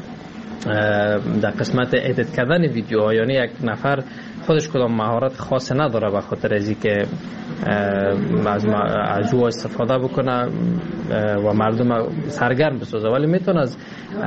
در قسمت ادیت کردن ویدیوها، یعنی یک نفر خودش کدام مهارت خاص نداره به خاطر از اینکه از از او استفاده بکنه و مردم سرگرم بسازه، ولی میتونه از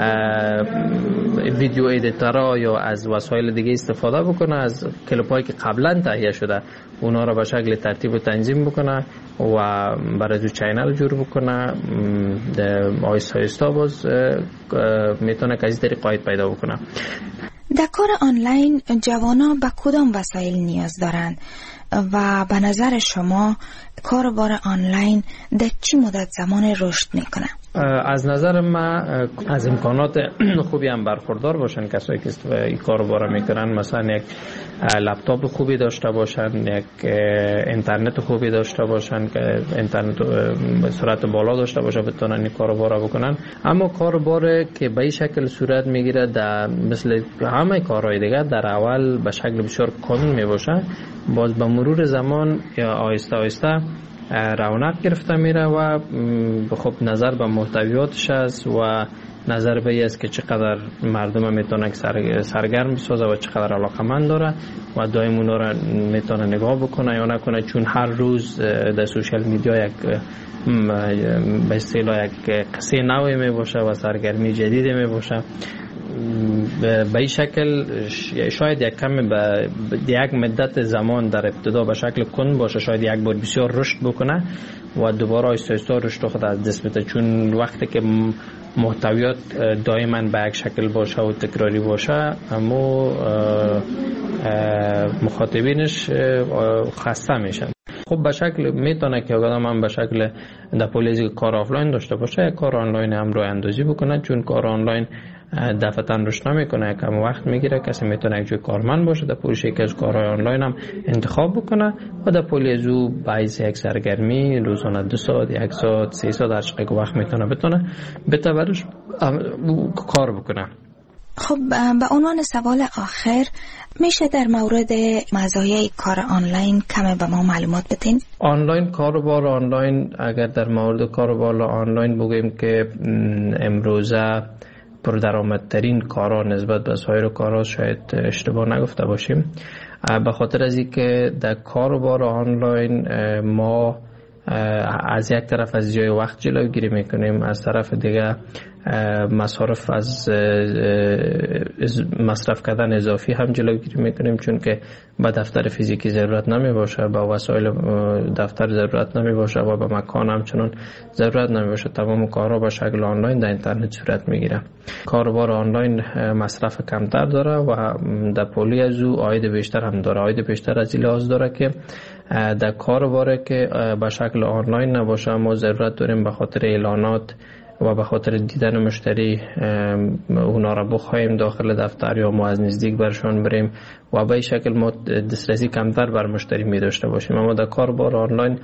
ویدیو ادیتورها یا از وسایل دیگه استفاده بکنه، از کلیپ‌هایی که قبلا تهیه شده اونا رو به شکل ترتیب و تنظیم بکنه و برای جو چینل جور بکنه، آیستا آیستا باز میتونه که از این طریق عاید پیدا بکنه. در کار آنلاین جوانان به کدام وسایل نیاز دارند و به نظر شما کاربار آنلاین در چی مدت زمان رشد میکنه؟ از نظر من از امکانات خوبی هم برخوردار باشن کسایی که این کارو میکنن، مثلا یک لپتاپ خوبی داشته باشن، یک اینترنت خوبی داشته باشن که اینترنت به سرعت بالا داشته باشه بتونن این کارو را بکنن. اما کاربار که به این شکل صورت میگیره در مثل همه کارهای دیگه در اول به شکل بسیار کند میباشه، باز به مرور زمان یا آهسته آهسته رونق گرفته میره و خب نظر به محتویاتش است و نظر به این است که چقدر مردم میتونه سرگرم بسازه و چقدر علاقمند داره و دائم اونا رو میتونه نگاه بکنه یا نکنه، چون هر روز در سوشال میدیا یک به اصطلاح یک قصه نوی می باشه و سرگرمی جدیدی می باشه. به این شکل شاید یک کمی به یک مدت زمان در ابتدا به شکل کند باشه، شاید یک بار بسیار رشد بکنه و دوباره آهسته آهسته رشد خود از دست بده، چون وقتی که محتویات دائما به یک شکل باشه و تکراری باشه اما مخاطبینش خسته میشن. خب به شکل میتونه که آدم هم به شکل در پولیزی کار آفلاین داشته باشه، کار آنلاین هم رو اندازی بکنه، چون کار آنلاین دفعتا رشد نمیکنه، کم وقت میگیره. کسی میتونه یک جای کارمند باشه در پولش یکی از کارهای آنلاین هم انتخاب بکنه و در پولیز او باعث یک سرگرمی روزانه دو ساعت یک ساعت سه ساعت هر چقدر وقت میتونه بتونه بتورش کار بکنه. خب به عنوان سوال آخر میشه در مورد مزایای کار آنلاین کمی به ما معلومات بدین؟ آنلاین کاروبار آنلاین، اگر در مورد کاروبار آنلاین بگویم که امروزه پردرآمدترین کارا نسبت به سایر کارا، شاید اشتباه نگفته باشیم، به خاطر از اینکه در کاروبار آنلاین ما از یک طرف از جای وقت جلوگیری میکنیم، از طرف دیگه مصارف از مصرف کردن اضافی هم جلوگیری میکنیم، چون که به دفتر فیزیکی ضرورت نمی باشه، به وسایل دفتر ضرورت نمی باشه و به مکان هم چنان ضرورت نمی باشه. تمام کارها به شکل آنلاین در اینترنت صورت میگیره. کاروبار آنلاین مصرف کمتر داره و در پولی از او عاید بیشتر هم داره. عاید بیشتر از این لحاظ داره که در کاروبار که به شکل آنلاین نباشه ما ضرورت داریم به خاطر اعلانات و به خاطر دیدن مشتری اونا را بخوایم داخل دفتر یا ما از نزدیک برشان بریم و به این شکل ما دسترسی کمتر بر مشتری می داشته باشیم. اما در کاربار آنلاین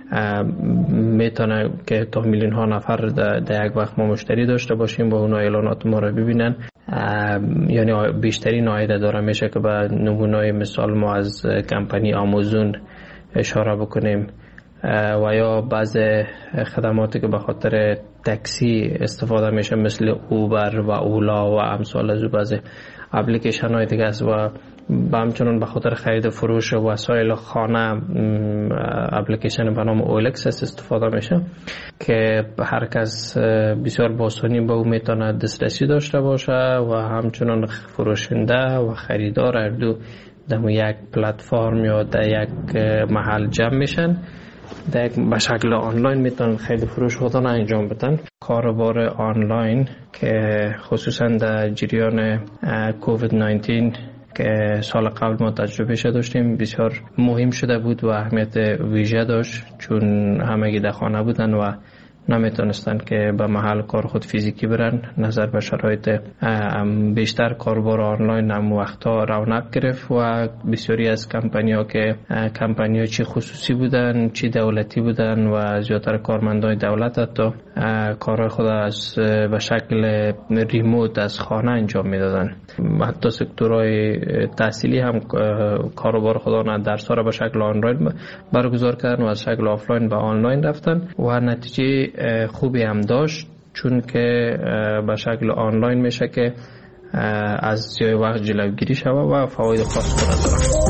میتونه که تا میلیون ها نفر در یک وقت ما مشتری داشته باشیم و اونا اعلانات ما را ببینن، یعنی بیشترین عاید داره. میشه که به نمونه مثال ما از کمپانی آمازون اشاره بکنیم و یا بعض خدماتی که به خاطر تاکسی استفاده میشه مثل اوبر و اولا و امثال از بعض اپلیکیشن های دیگه است و با همچنان به خاطر خرید فروش وسایل خانه اپلیکیشن به نام اولکس استفاده میشه که هر کس بسیار با آسانی به او میتونه دسترسی داشته باشه و همچنان فروشنده و خریدار هر دو در یک پلتفرم یا در یک محل جمع میشن، در به شکل آنلاین میتونن خرید فروش خودشون انجام بدن. کاروبار آنلاین که خصوصا در جریان کووید نوزده که سال قبل ما تجربه شده داشتیم بسیار مهم شده بود و اهمیت ویژه داشت، چون همگی در خانه بودن و نمیتونستن که به محل کار خود فیزیکی برن. نظر به شرایط بیشتر کاربار آنلاین هم وقتا رونق گرفت و بسیاری از کمپانی ها که کمپانی ها چی خصوصی بودن چی دولتی بودن و زیادتر کارمندان دولت حتی کارهای خود از به شکل ریموت از خانه انجام میدادن. حتی سکتورهای تحصیلی هم کاروبار خودانه درس ها را به شکل آنلاین برگزار کردن و از شکل آفلاین به آنلاین رفتن و نتیجه خوبی هم داشت، چون که به شکل آنلاین میشه که از جای وقت جلوگیری شود و فواید خاص خود داره.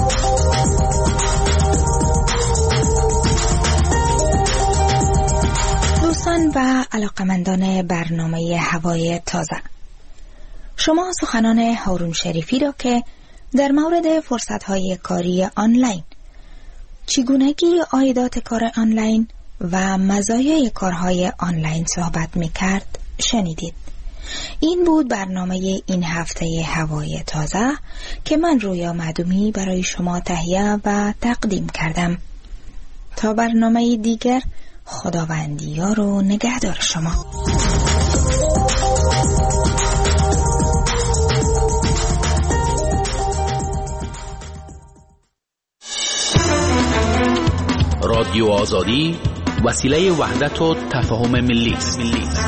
دوستان و علاقمندان برنامه هوای تازه، شما سخنان هارون شریفی را که در مورد فرصت‌های کاری آنلاین، چگونگی عایدات کار آنلاین و مزایای کارهای آنلاین صحبت می‌کرد شنیدید. این بود برنامه این هفته هوای تازه که من رویا معدومی برای شما تهیه و تقدیم کردم. تا برنامه دیگر، خداوندی یار و نگهدار شما. رادیو آزادی وسیله وحدت و تفاهم ملی است.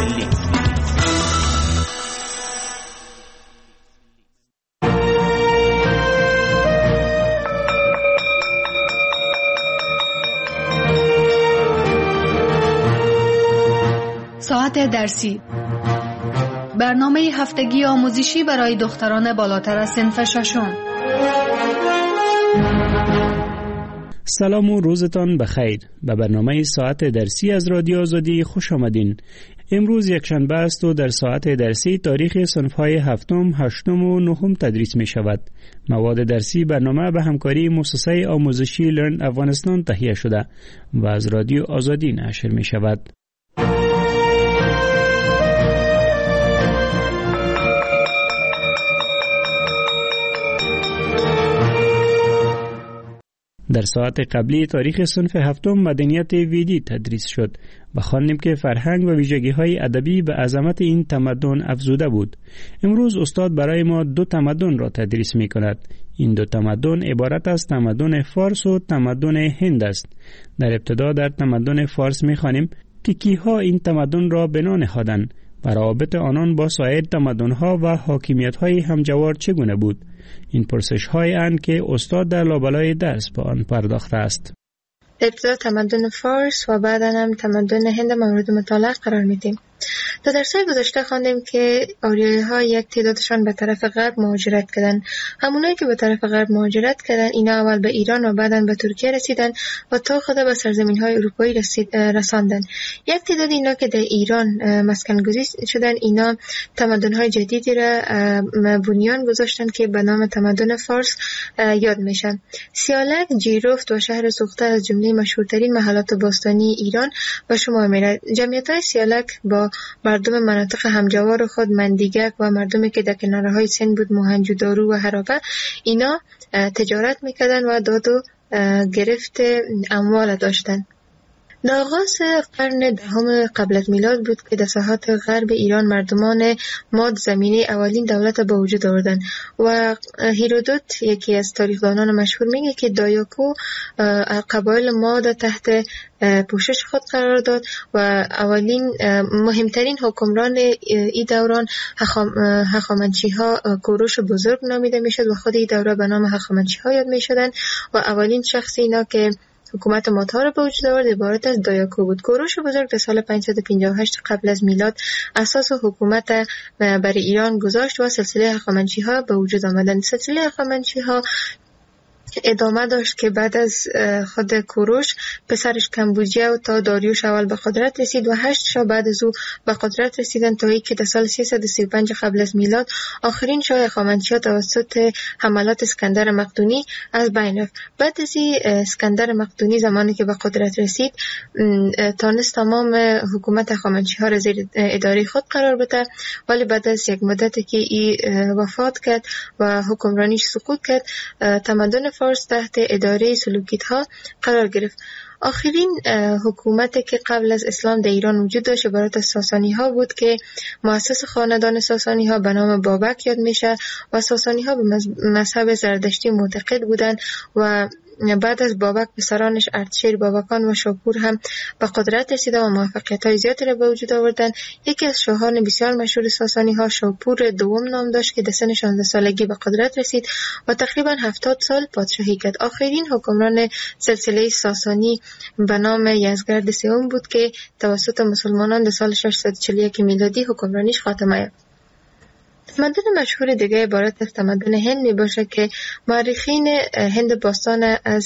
ساعت درسی، برنامه هفتگی آموزشی برای دختران بالاتر از صنف ششم. سلام و روزتان بخیر. به برنامه ساعت درسی از رادیو آزادی خوش آمدین. امروز یک شنبه است و در ساعت درسی تاریخ صنف‌های هفتم، هشتم و نهم تدریس می شود. مواد درسی برنامه به همکاری مؤسسه آموزشی لرن افغانستان تهیه شده و از رادیو آزادی نشر می شود. در ساعت قبلی تاریخ صنف هفتم مدنیت ویدی تدریس شد و خواندیم که فرهنگ و ویژگی‌های ادبی به عظمت این تمدن افزوده بود. امروز استاد برای ما دو تمدن را تدریس می‌کند. این دو تمدن عبارت از تمدن فارس و تمدن هند است. در ابتدا در تمدن فارس می‌خوانیم که کیها این تمدن را بنا نهادند و روابط آنان با سایر تمدن‌ها و حاکمیت‌های همجوار چگونه بود. این پرسش‌های اند که استاد در لابلای درس به آن پرداخته است. ابتدا تمدن فارس و بعدا هم تمدن هند مورد مطالعه قرار میدیم. در درس‌های گذشته خواندیم که آریایی‌ها یک تعدادشان به طرف غرب مهاجرت کردند. همونایی که به طرف غرب مهاجرت کردند اینا اول به ایران و بعداً به ترکیه رسیدند و تا خود به سرزمین‌های اروپایی رسید رساندند. یک تعداد اینا که در ایران مسکن گزین شدند اینا تمدن‌های جدیدی را بنیان گذاشتند که به نام تمدن فارس یاد میشن. سیالک، جیرفت و شهر سوخته از جمله مشهورترین محلات باستانی ایران به شمار میرد. جمعیت‌های سیالک با مردم مناطق همجوار خود مندیگک و مردمی که در کنارهای سند بود موهنجودارو و هرابه اینا تجارت میکردن و داد و گرفت اموال داشتن. در آغاز قرن دهم قبل از میلاد بود که در ساحات غرب ایران مردمان ماد زمینه اولین دولت به وجود آوردند و هیرودوت یکی از تاریخدانان مشهور میگه که دایاکو قبایل ماد تحت پوشش خود قرار داد و اولین مهمترین حکمران این دوران هخامنشی ها کوروش بزرگ نامیده میشد و خود این دوره به نام هخامنشی ها یاد میشدن و اولین شخص اینا که حکومت مادها را به وجود آورد عبارت از دایاکو بود. کوروش بزرگ در سال پانصد و پنجاه و هشت قبل از میلاد اساس حکومت بر ایران گذاشت و سلسله هخامنشی ها به وجود آمدند. سلسله هخامنشی ها ادامه داشت که بعد از خود کوروش پسرش کمبوجیه و تا داریوش اول به قدرت رسید و هشت شاه بعد از او به قدرت رسیدند تا اینکه در سال سیصد و سی و پنج قبل از میلاد آخرین شاه هخامنشی‌ها توسط حملات اسکندر مقدونی از بین رفت. بعد از این اسکندر مقدونی زمانی که به قدرت رسید تانست تمام حکومت هخامنشی‌ها را زیر اداره خود قرار بده، ولی بعد از یک مدتی که این وفات کرد و حکمرانیش سقوط کرد تمدن فارس تحت اداره سلوکیت ها قرار گرفت. آخرین حکومتی که قبل از اسلام در ایران وجود داشت عبارت از ساسانی ها بود که مؤسس خاندان ساسانی ها به نام بابک یاد میشه و ساسانی ها به مذهب زردشتی معتقد بودند و بعد از بابک پسرانش اردشیر، بابکان و شاپور هم به قدرت رسیده و موفقیت‌های زیادی را به وجود آوردند. یکی از شاهان بسیار مشهور ساسانی ها شاپور دوم نام داشت که در سن شانزده سالگی به قدرت رسید و تقریبا هفتاد سال پادشاهی کرد. آخرین حکمران سلسله ساسانی به نام یزدگرد سوم بود که توسط مسلمانان در سال ششصد و چهل و یک میلادی حکمرانیش خاتمه یافت. تمدن مشهور دیگه عبارت از تمدن هند می باشه که مورخین هند باستان از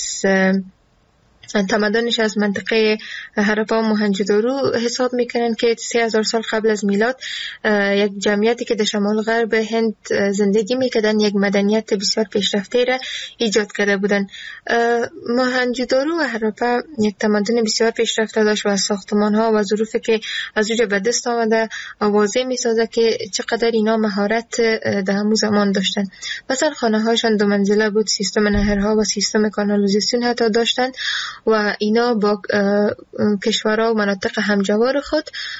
تمدنش از منطقه هراپا و موهنجودارو حساب میکنن که سه هزار سال قبل از میلاد یک جمعیتی که در شمال غرب هند زندگی میکردن یک مدنیت بسیار پیشرفته را ایجاد کرده بودن. موهنجودارو و هراپا یک تمدن بسیار پیشرفته داشت و از ساختمان ها و ظروفی که از اونجا به دست آمده واضح میسازه که چقدر اینا مهارت در همون زمان داشتن. مثلا خانه هاشان دو منزله بود، سیستم نهرها و سیستم کانالیزاسیون حتی داشتن و اینا با کشورها و مناطق همجوار خود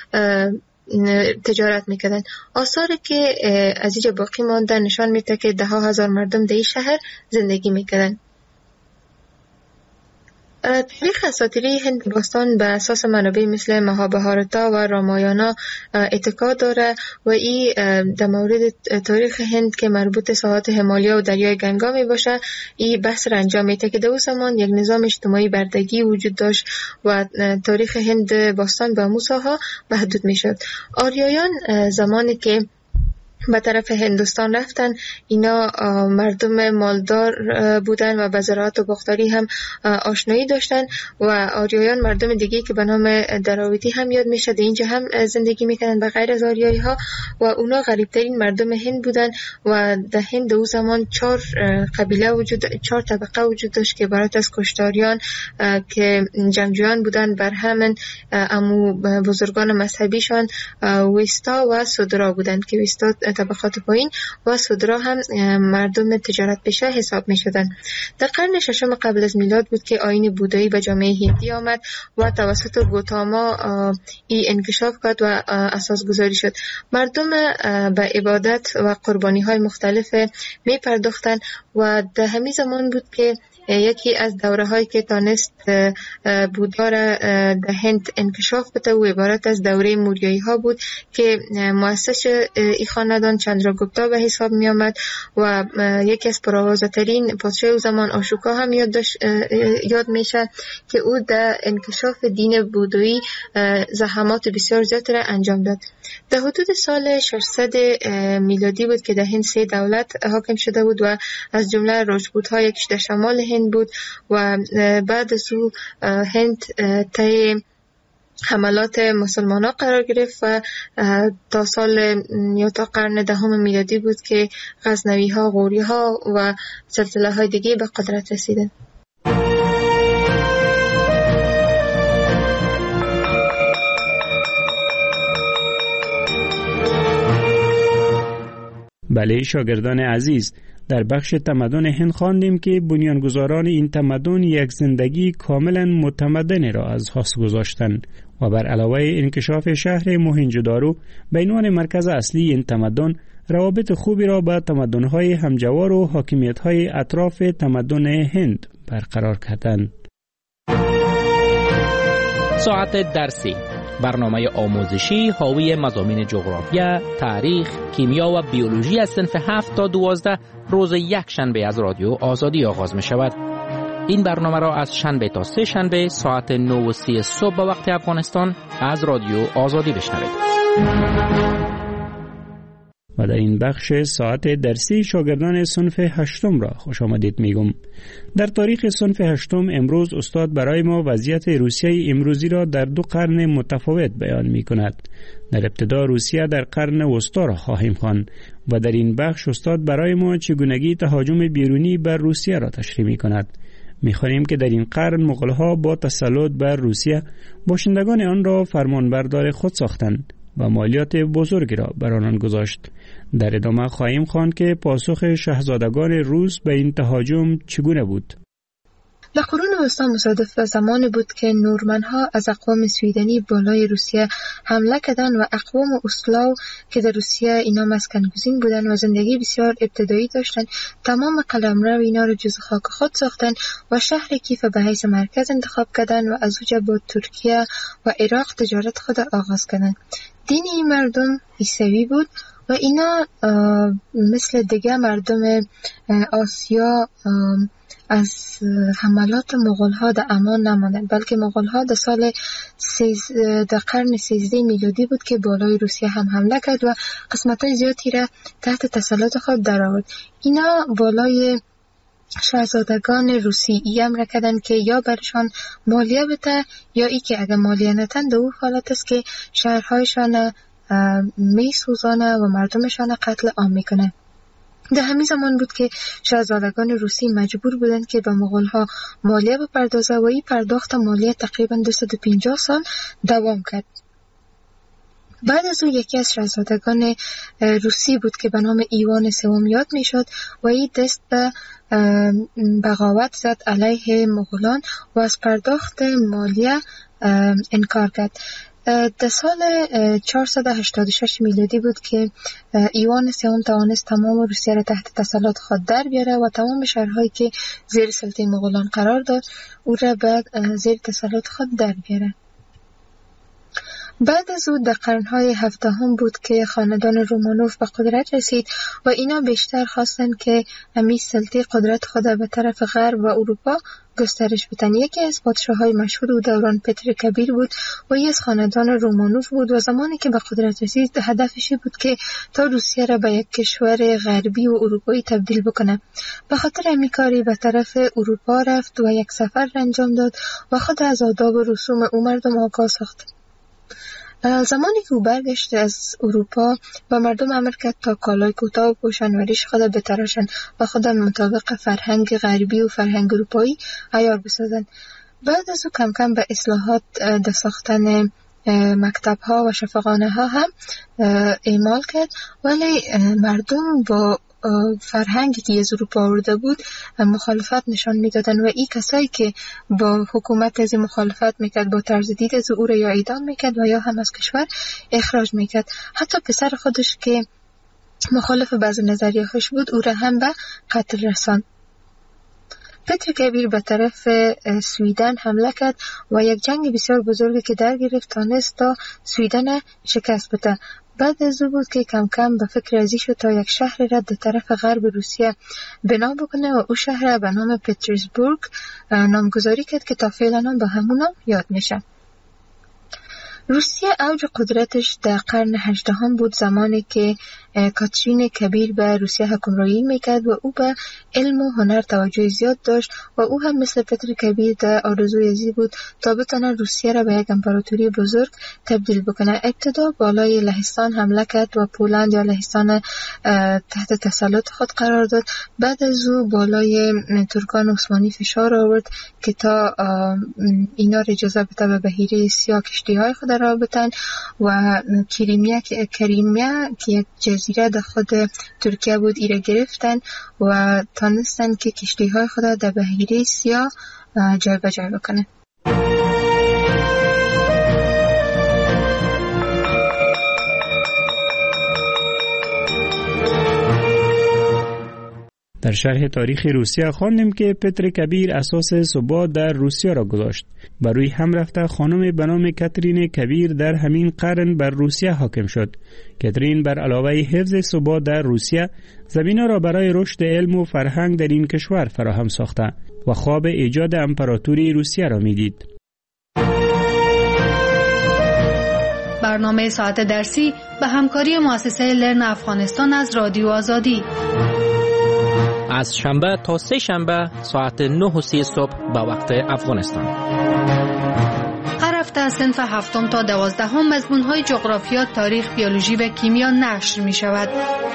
تجارت میکردن. آثاری که از اینجا باقی مانده نشان میده که ده ها هزار مردم در این شهر زندگی میکردن. تاریخ اساطیری هند باستان به اساس منابع مثل مهابهارتا و رامایانا اتکا داره و این در مورد تاریخ هند که مربوط ساحات همالیا و دریای گنگا می باشه این بحث را انجام میده که در اون زمان یک نظام اجتماعی بردگی وجود داشت و تاریخ هند باستان به موساها محدود می شد. آریایان زمانی که به طرف هندوستان رفتن اینا مردم مالدار بودن و به زراعت و باغداری هم آشنایی داشتن و آریایان مردم دیگه که به نام دراویدی هم یاد میشه اینجا هم زندگی میکنن به غیر از آریایی ها و اونا غریبترین مردم هند بودن و در هند اون زمان چهار قبیله وجود چهار طبقه وجود داشت که عبارت از کشتاریان که جنگجویان بودن بر همین امو بزرگان مذهبیشان ویستا و سودرا بودند که ویستا طبقات پایین و سودرا هم مردم تجارت پیشه حساب می شدن. در قرن ششم قبل از میلاد بود که آیین بودایی به جامعه هندی آمد و توسط گوتاما ای انکشاف کرد و اساس گذاری شد. مردم به عبادت و قربانی های مختلف می پرداختن و در همین زمان بود که یکی از دوره هایی که تانست بودار در هند انکشاف بده و عبارت از دوره موریایی ها بود که مؤسس این خاندان چندراگوپتا به حساب می آمد و یکی از پرآوازه ترین پادشاه او زمان آشوکا هم یاد, یاد میشه که او در انکشاف دین بودایی زحمات بسیار زیادی را انجام داد. در حدود سال ششصد میلادی بود که در هند سه دولت حاکم شده بود و از جمله راجپوت ها یکیش در شمال هند بود و بعد از او هند طی حملات مسلمان ها قرار گرفت و تا سال یا تا قرن دهم میلادی بود که غزنوی ها، غوری ها و سلسله های دیگه به قدرت رسیدند. بله شاگردان عزیز، در بخش تمدن هند خواندیم که بنیانگذاران این تمدن یک زندگی کاملا متمدن را از پس گذاشتند و بر علاوه انکشاف شهر موهنجودارو به عنوان مرکز اصلی این تمدن روابط خوبی را با تمدن‌های همجوار و حاکمیت‌های اطراف تمدن هند برقرار کردند. ساعت درسی، برنامه آموزشی حاوی مضامین جغرافیا، تاریخ، کیمیا و بیولوژی از صنف هفت تا دوازده روز یک شنبه از رادیو آزادی آغاز می شود. این برنامه را از شنبه تا سه شنبه ساعت نه و سی صبح به وقت افغانستان از رادیو آزادی بشنوید. و در این بخش ساعت درسی شاگردان صنف هشتم را خوش آمدید میگم. در تاریخ صنف هشتم امروز استاد برای ما وضعیت روسیه امروزی را در دو قرن متفاوت بیان می کند. در ابتدا روسیه در قرن وسطا را خواهیم خواند و در این بخش استاد برای ما چگونگی تهاجم بیرونی بر روسیه را تشریح می کند. می خوانیم که در این قرن مغول‌ها با تسلط بر روسیه باشندگان آن را فرمانبردار خود ساختند و مالیات بزرگی را بر آنان گذاشت. در ادامه خواهیم خواند که پاسخ شاهزادگان روس به این تهاجم چگونه بود. در قرون وسطا مصادف به زمانی بود که نورمنها از اقوام سویدنی بالای روسیه حمله کردند و اقوام اسلاو که در روسیه اینا مسکنگزین بودند و زندگی بسیار ابتدایی داشتند تمام قلمرو اینا را جز خاک خود ساختند و شهر کیف به حیث مرکز انتخاب کردند و از اوجه با ترکیه و عراق تجارت خود آغاز کردند. دین این مردم عیسوی بود و اینا مثل دیگه مردم آسیا از حملات مغول‌ها در امان نماندند، بلکه مغول‌ها در سال سیز در قرن سیزده میلادی بود که بالای روسیه هم حمله کرد و قسمت‌های زیادی را تحت تسلط خود درآورد. اینا بالای شاهزادگان روسی ایم را کردند که یا برشان مالیه بده یا ای که اگر مالیه نتن در او حالت است که شهرهایشان می سوزانه و مردمشان قتل عام میکنه. در همین زمان بود که شاهزادگان روسی مجبور بودند که به مغول‌ها مالیه بپردازه و این پرداخت مالیه تقریبا دویست و پنجاه سال دوام کرد. بعد از او یکی از شاهزادگان روسی بود که به نام ایوان سوم یاد میشد و این دست به بغاوت زد علیه مغولان و از پرداخت مالیه انکار کرد. در سال چهارصد و هشتاد و شش میلادی بود که ایوان سوم توانست تمام روسیه را تحت تسلط خود در بیاره و تمام شهرهایی که زیر سلطه مغولان قرار داد او را بعد زیر تسلط خود در بیاره. بعد از او در قرنهای هفدهم بود که خاندان رومانوف به قدرت رسید و اینا بیشتر خواستند که امی سلطه قدرت خود به طرف غرب و اروپا گسترش بدن. یکی از پادشاه‌های مشهور او دوران پتر کبیر بود و یکی از خاندان رومانوف بود و زمانی که به قدرت رسید هدفش بود که تا روسیه را به یک کشور غربی و اروپایی تبدیل بکنه. به خاطر همین کاری به طرف اروپا رفت و یک سفر انجام داد و خود از آداب و رسوم او مردم آگاه ساخت. زمانی که او برگشت از اروپا و مردم امر کرد تا کالای کوتاه پوشن و ریش خود بتراشن و خود مطابق فرهنگ غربی و فرهنگ اروپایی عیار بسازن. بعد از او کم کم به اصلاحات در ساختن مکتب ها و شفاخانه ها هم اعمال کرد، ولی مردم با فرهنگی که از اروپا آورده بود مخالفت نشان میدادن و این کسایی که با حکومت از مخالفت میکرد با طرز دید از او را یا اعدام میکرد و یا هم از کشور اخراج میکرد. حتی پسر خودش که مخالف بعض نظریه‌هاش بود او را هم به قتل رساند. پتر کبیر به طرف سویدن حمله کرد و یک جنگ بسیار بزرگی که در گرفت تانست تا سویدن شکست بده. بعد از او بود که کم کم به فکر ازی شد تا یک شهر را در طرف غرب روسیه بنا بکنه و او شهر به نام پترزبورگ نامگذاری کرد که تا فعلا هم به همون نام یاد میشه. روسیه اوج قدرتش در قرن هجدهم بود، زمانی که کاترین کبیر به روسیه حکمرانی میکرد و او به علم و هنر توجه زیاد داشت و او هم مثل پتر کبیر در آرزوی ازی بود تا بتونه روسیه را به یک امپراتوری بزرگ تبدیل بکنه. ابتدا بالای لهستان حمله کرد و پولند یا لهستان تحت تسلط خود قرار داد. بعد از او بالای ترکان عثمانی فشار آورد که تا اینا را اجازه بده به بحیره سیاه کشتی های خود را بتن و کریمیا کریمیا که یک جزیره در خود ترکیه بود ایره گرفتن و تانستن که کشتی های خود در بحیره سیاه جای به جای بکنه. در شرح تاریخ روسیه خواندیم که پتر کبیر اساس ثبات در روسیه را گذاشت. بر روی هم رفته خانم به نام کاترین کبیر در همین قرن بر روسیه حاکم شد. کاترین بر علاوه حفظ ثبات در روسیه زمینه را برای رشد علم و فرهنگ در این کشور فراهم ساخته و خواب ایجاد امپراتوری روسیه را میدید. برنامه ساعت درسی به همکاری مؤسسه لرن افغانستان از رادیو آزادی از شنبه تا سه شنبه ساعت نه و سی صبح به وقت افغانستان. هر هفته از صنف هفتم تا دوازدهم مضمون‌های جغرافیا، تاریخ، بیولوژی و کیمیا نشر می شود.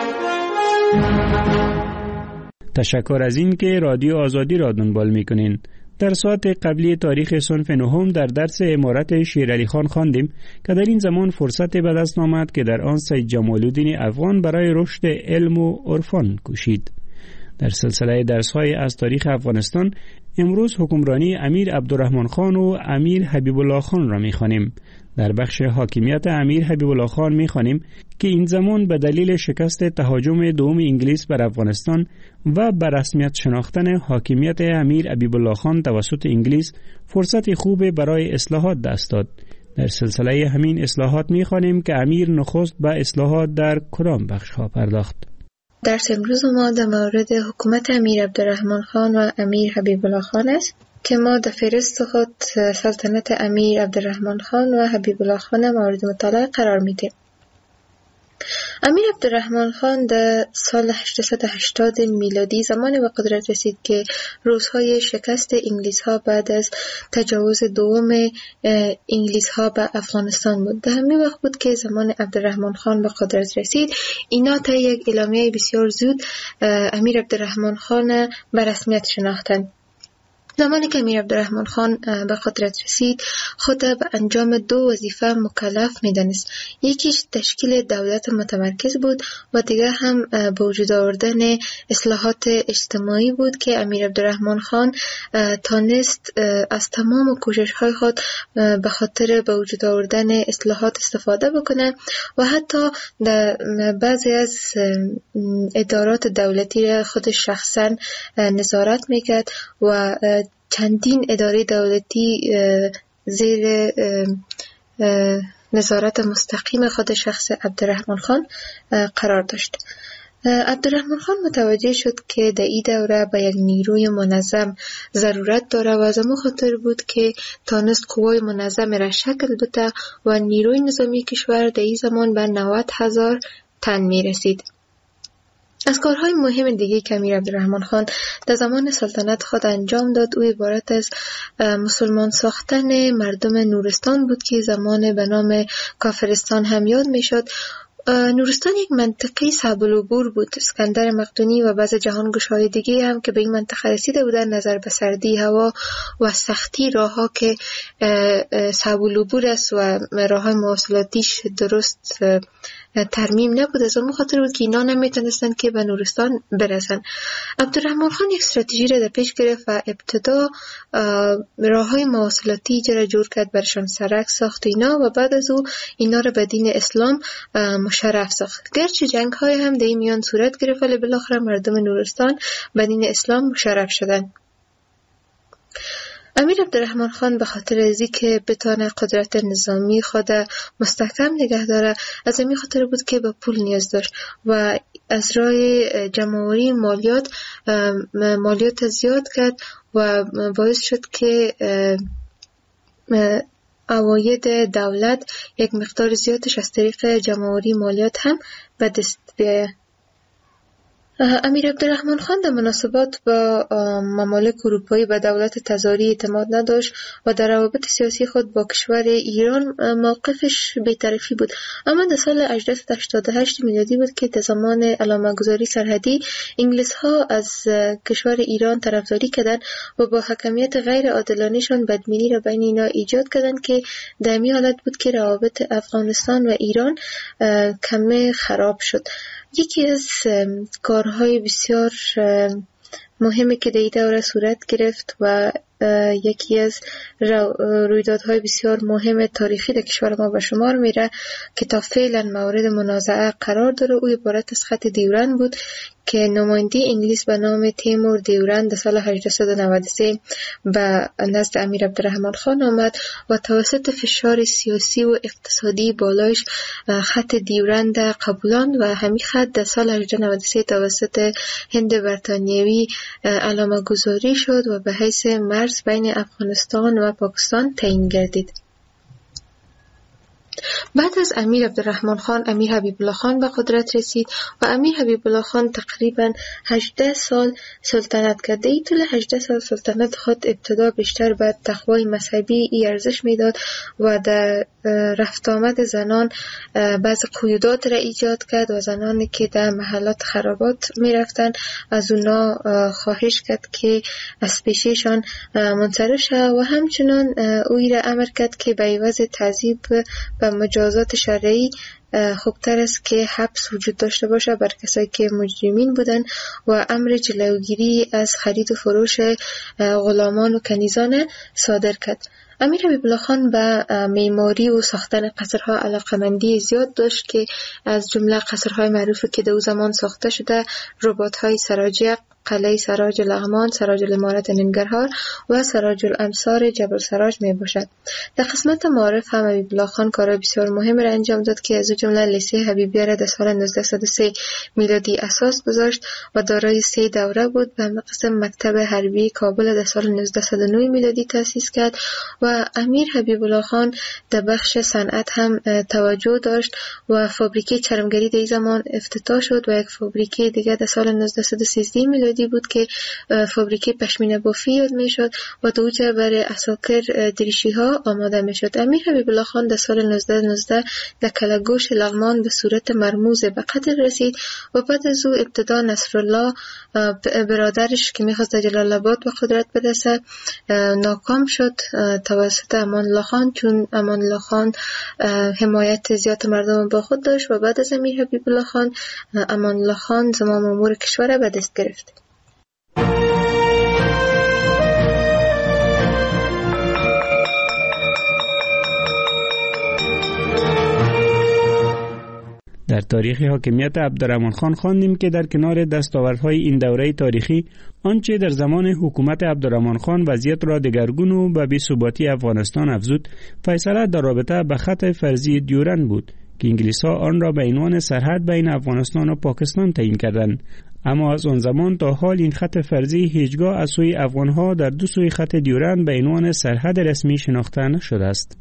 تشکر از این که رادیو آزادی را دنبال می کنین. در ساعت قبلی تاریخ صنف نهم در درس عمارت شیرعلی خان خواندیم که در این زمان فرصت به دست آمد که در آن سید جمال الدین افغان برای رشد علم و عرفان کوشید. در سلسله درس‌های از تاریخ افغانستان امروز حکمرانی امیر عبدالرحمن خان و امیر حبیب الله خان را می‌خوانیم. در بخش حاکمیت امیر حبیب الله خان می‌خوانیم که این زمان به دلیل شکست تهاجم دوم انگلیس بر افغانستان و به رسمیت شناختن حاکمیت امیر حبیب الله خان توسط انگلیس فرصت خوب برای اصلاحات دست داد. در سلسله همین اصلاحات می‌خوانیم که امیر نخست به اصلاحات در کدام بخش‌ها پرداخت. درس امروز ما در مورد حکومت امیر عبدالرحمن خان و امیر حبیب الله خان است که ما در فهرست خود سلطنت امیر عبدالرحمن خان و حبیب الله خان مورد مطالعه قرار میدیم. امیر عبدالرحمن خان در سال هشتصد و هشتاد میلادی زمانی به قدرت رسید که روزهای شکست انگلیس ها بعد از تجاوز دوم انگلیس ها به افغانستان بود. در همین وقت بود که زمان عبدالرحمن خان به قدرت رسید. اینا تا یک اعلامیه بسیار زود امیر عبدالرحمن خان به رسمیت شناختند. زمانی که امیر عبدالرحمن خان به قدرت رسید خود به انجام دو وظیفه مکلف می‌دانست. یکیش تشکیل دولت متمرکز بود و دیگر هم به وجود آوردن اصلاحات اجتماعی بود که امیر عبدالرحمن خان تانست از تمام کوشش‌های خود به خاطر به وجود آوردن اصلاحات استفاده بکنه و حتی در بعضی از ادارات دولتی را خود شخصا نظارت میکرد و چندین اداره دولتی زیر نظارت مستقیم خود شخص عبدالرحمن خان قرار داشت. عبدالرحمن خان متوجه شد که در این دوره به یک نیروی منظم ضرورت داره و از همون خاطر بود که تانست قوای منظم را شکل بده و نیروی نظامی کشور در این زمان به نود هزار تن می رسید. از کارهای مهم دیگه که امیر عبدالرحمن خان در زمان سلطنت خود انجام داد او عبارت از مسلمان ساختن مردم نورستان بود که زمان به نام کافرستان هم یاد می شد. نورستان یک منطقه صعب العبور بود. اسکندر مقدونی و بعض جهانگشای دیگه هم که به این منطقه رسیده بودن نظر به سردی هوا و سختی راهها که صعب العبور است و راههای مواصلاتیش درست ترمیم نبود، از اون خاطر بود که اینا نمیتونستن که به نورستان برسن. عبدالرحمن خان یک استراتژی را در پیش گرفت و ابتدا راههای مواصلاتی را جور کرد، برشان سرک ساخت اینا و بعد از او اینا را به دین اسلام مشرف ساخت. گرچه جنگ های هم در این میان صورت گرفت ولی بالاخره مردم نورستان به دین اسلام مشرف شدند. امیر عبدالرحمن خان به خاطر ازی که بتانه قدرت نظامی خود مستحکم نگه داره، از این خاطر بود که به پول نیاز داشت و از راه جمع‌آوری مالیات مالیات زیاد کرد و باعث شد که عواید دولت یک مقدار زیادش از طریق جمع‌آوری مالیات هم به دست بیاید. امیر عبدالرحمن خان در مناسبات با ممالک اروپایی به دولت تزاری اعتماد نداشت و در روابط سیاسی خود با کشور ایران موقفش بی‌طرفی بود. اما در سال هجده صد و هشتاد و هشت میلادی بود که در زمان علامه‌گذاری سرحدی انگلیس ها از کشور ایران طرفداری کردند و با حکمیت غیر عادلانه‌شان بدبینی را بین اینا ایجاد کردند که در این حالت بود که روابط افغانستان و ایران کمی خراب شد. یکی از کارهای بسیار مهمی که در این دوره صورت گرفت و یکی از رویدادهای بسیار مهم تاریخی در کشور ما به شمار میره که تا فعلا مورد منازعه قرار داره، او عبارت از خط دیورند بود که نماینده انگلیس به نام تیمور دیورند در سال هجده صد و نود و سه به نزد امیر عبدالرحمن خان آمد و توسط فشار سیاسی و اقتصادی بالایش خط دیورند قبولاند و همین خط در سال هجده صد و نود و سه توسط هند برطانیوی علامه گذاری شد و به حیث مرز بین افغانستان و پاکستان تعیین گردید. بعد از امیر عبدالرحمن خان امیر حبیب الله خان به قدرت رسید و امیر حبیب الله خان تقریبا هجده سال سلطنت کرد. این طول هجده سال سلطنت خود ابتدا بیشتر به تقوای مذهبی ای ارزش میداد و در رفت آمد زنان بعض قیودات را ایجاد کرد و زنانی که در محلات خرابات می رفتن از اونا خواهش کرد که از پیششان منصرف شد و همچنان اوی را امر کرد که به عوض تعذیب و مجازات شرعی خوبتر است که حبس وجود داشته باشه بر کسایی که مجرمین بودن و امر جلوگیری از خرید و فروش غلامان و کنیزان صادر کرد. امیر حبیب الله خان به معماری و ساختن قصرها علاقمندی زیاد داشت که از جمله قصرهای معروفی که در زمان ساخته شده رباط‌های سراجق، قلعه سراج لغمان، سراج الامارت ننگرهار و سراج الامصار جبل سراج می باشد. در قسمت معارف هم حبیب الله خان کار بسیار مهم را انجام داد که از جمله لیسه حبیبیه را در سال نوزده صد و سه میلادی اساس گذاشت و دارای سه دوره بود. به قسم مکتب حربی کابل در سال نوزده صد و نه میلادی تأسیس کرد و امیر حبیب الله خان در بخش صنعت هم توجه داشت و فابریکه چرمگری در زمان افتتاح شد و یک فابریکه دیگر در سال نوزده صد و سیزده میلادی بود که فابریکه پشمینه بافی یاد می شد و دوجه برای اساکر دریشی ها آماده می شد. امیر حبیب الله خان در سال نوزده نوزده در کلگوش لغمان به صورت مرموز به قتل رسید و بعد از او ابتدا نصرالله برادرش که می خواست در جلال آباد به قدرت برسه ناکام شد توسط امان الله خان، چون امان الله خان حمایت زیاد مردم با خود داشت و بعد از امیر حبیب الله خان امان الله خان زمام امور کشور به دست گرفت. در تاریخ حاکمیت عبدالرحمن خان خواندیم که در کنار دستاوردهای این دوره تاریخی آنچه در زمان حکومت عبدالرحمن خان وضعیت را دگرگون و به بی‌ثباتی افغانستان افزود، فیصله در رابطه به خط فرضی دیورند بود که انگلیس‌ها آن را به عنوان سرحد بین افغانستان و پاکستان تعیین کردند. اما از آن زمان تا حال این خط فرضی هیچگاه از سوی افغان‌ها در دو سوی خط دیورند به عنوان سرحد رسمی شناخته نشده است.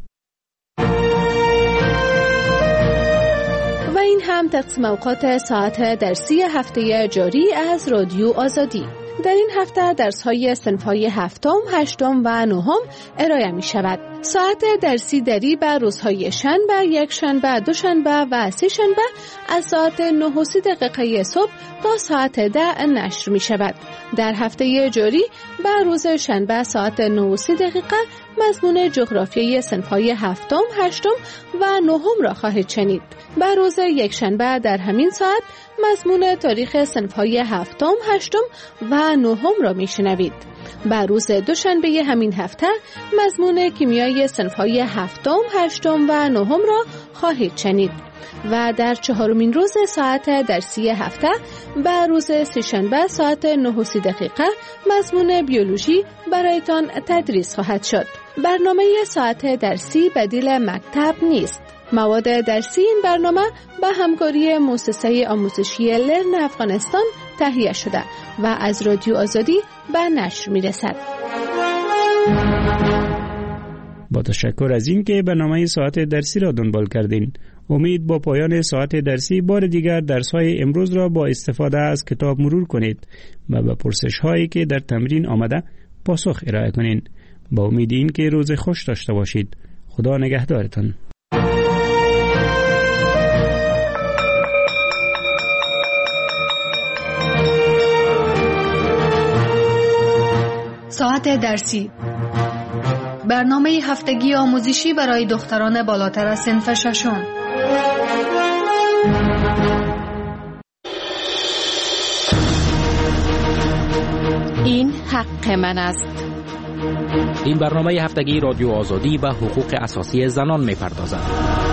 و این هم تقسیم اوقات ساعت درسی هفته جاری از رادیو آزادی. در این هفته درس‌های صنف‌های هفتم، هشتم و نهم ارائه می شود. ساعت درسی دری به روزهای شنبه، یک شنبه، دو شنبه و سه شنبه از ساعت نه و سی دقیقه صبح تا ساعت ده نشر می شود. در هفته جاری به روز شنبه ساعت نه و سی دقیقه مضمون جغرافیای صنف‌های هفتم، هشتم و نهم را خواهید شنید. به روز یک شنبه در همین ساعت مضمون تاریخ صنف‌های هفتم، هشتم و نهم را میشنوید. بر روز دوشنبه همین هفته مضمون کیمیای صنف‌های هفتم، هشتم و نهم را خواهید شنید و در چهارمین روز ساعت درسی هفته بر روز سه‌شنبه ساعت نه و سی دقیقه مضمون بیولوژی برایتان تدریس خواهد شد. برنامه ساعت درسی بدیل مکتب نیست. مواد درسی این برنامه به همکاری مؤسسه آموزشی لرن افغانستان تهیه شده و از رادیو آزادی به نشر می‌رسد. با تشکر از این که برنامه ساعت درسی را دنبال کردین. امید با پایان ساعت درسی بار دیگر درس‌های امروز را با استفاده از کتاب مرور کنید و به پرسش‌هایی که در تمرین آمده پاسخ ارائه کنین. با امید این که روز خوش داشته باشید. خدا نگهدارتان. ساعت درسی، برنامه هفتگی آموزشی برای دختران بالاتر از صنف ششم. این حق من است. این برنامه هفتگی رادیو آزادی به حقوق اساسی زنان می‌پردازد.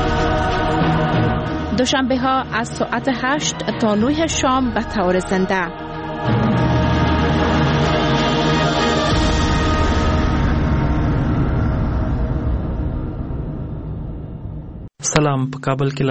دوشنبه ها از ساعت هشت تا نه شام به طور زنده. سلام. په کابل کې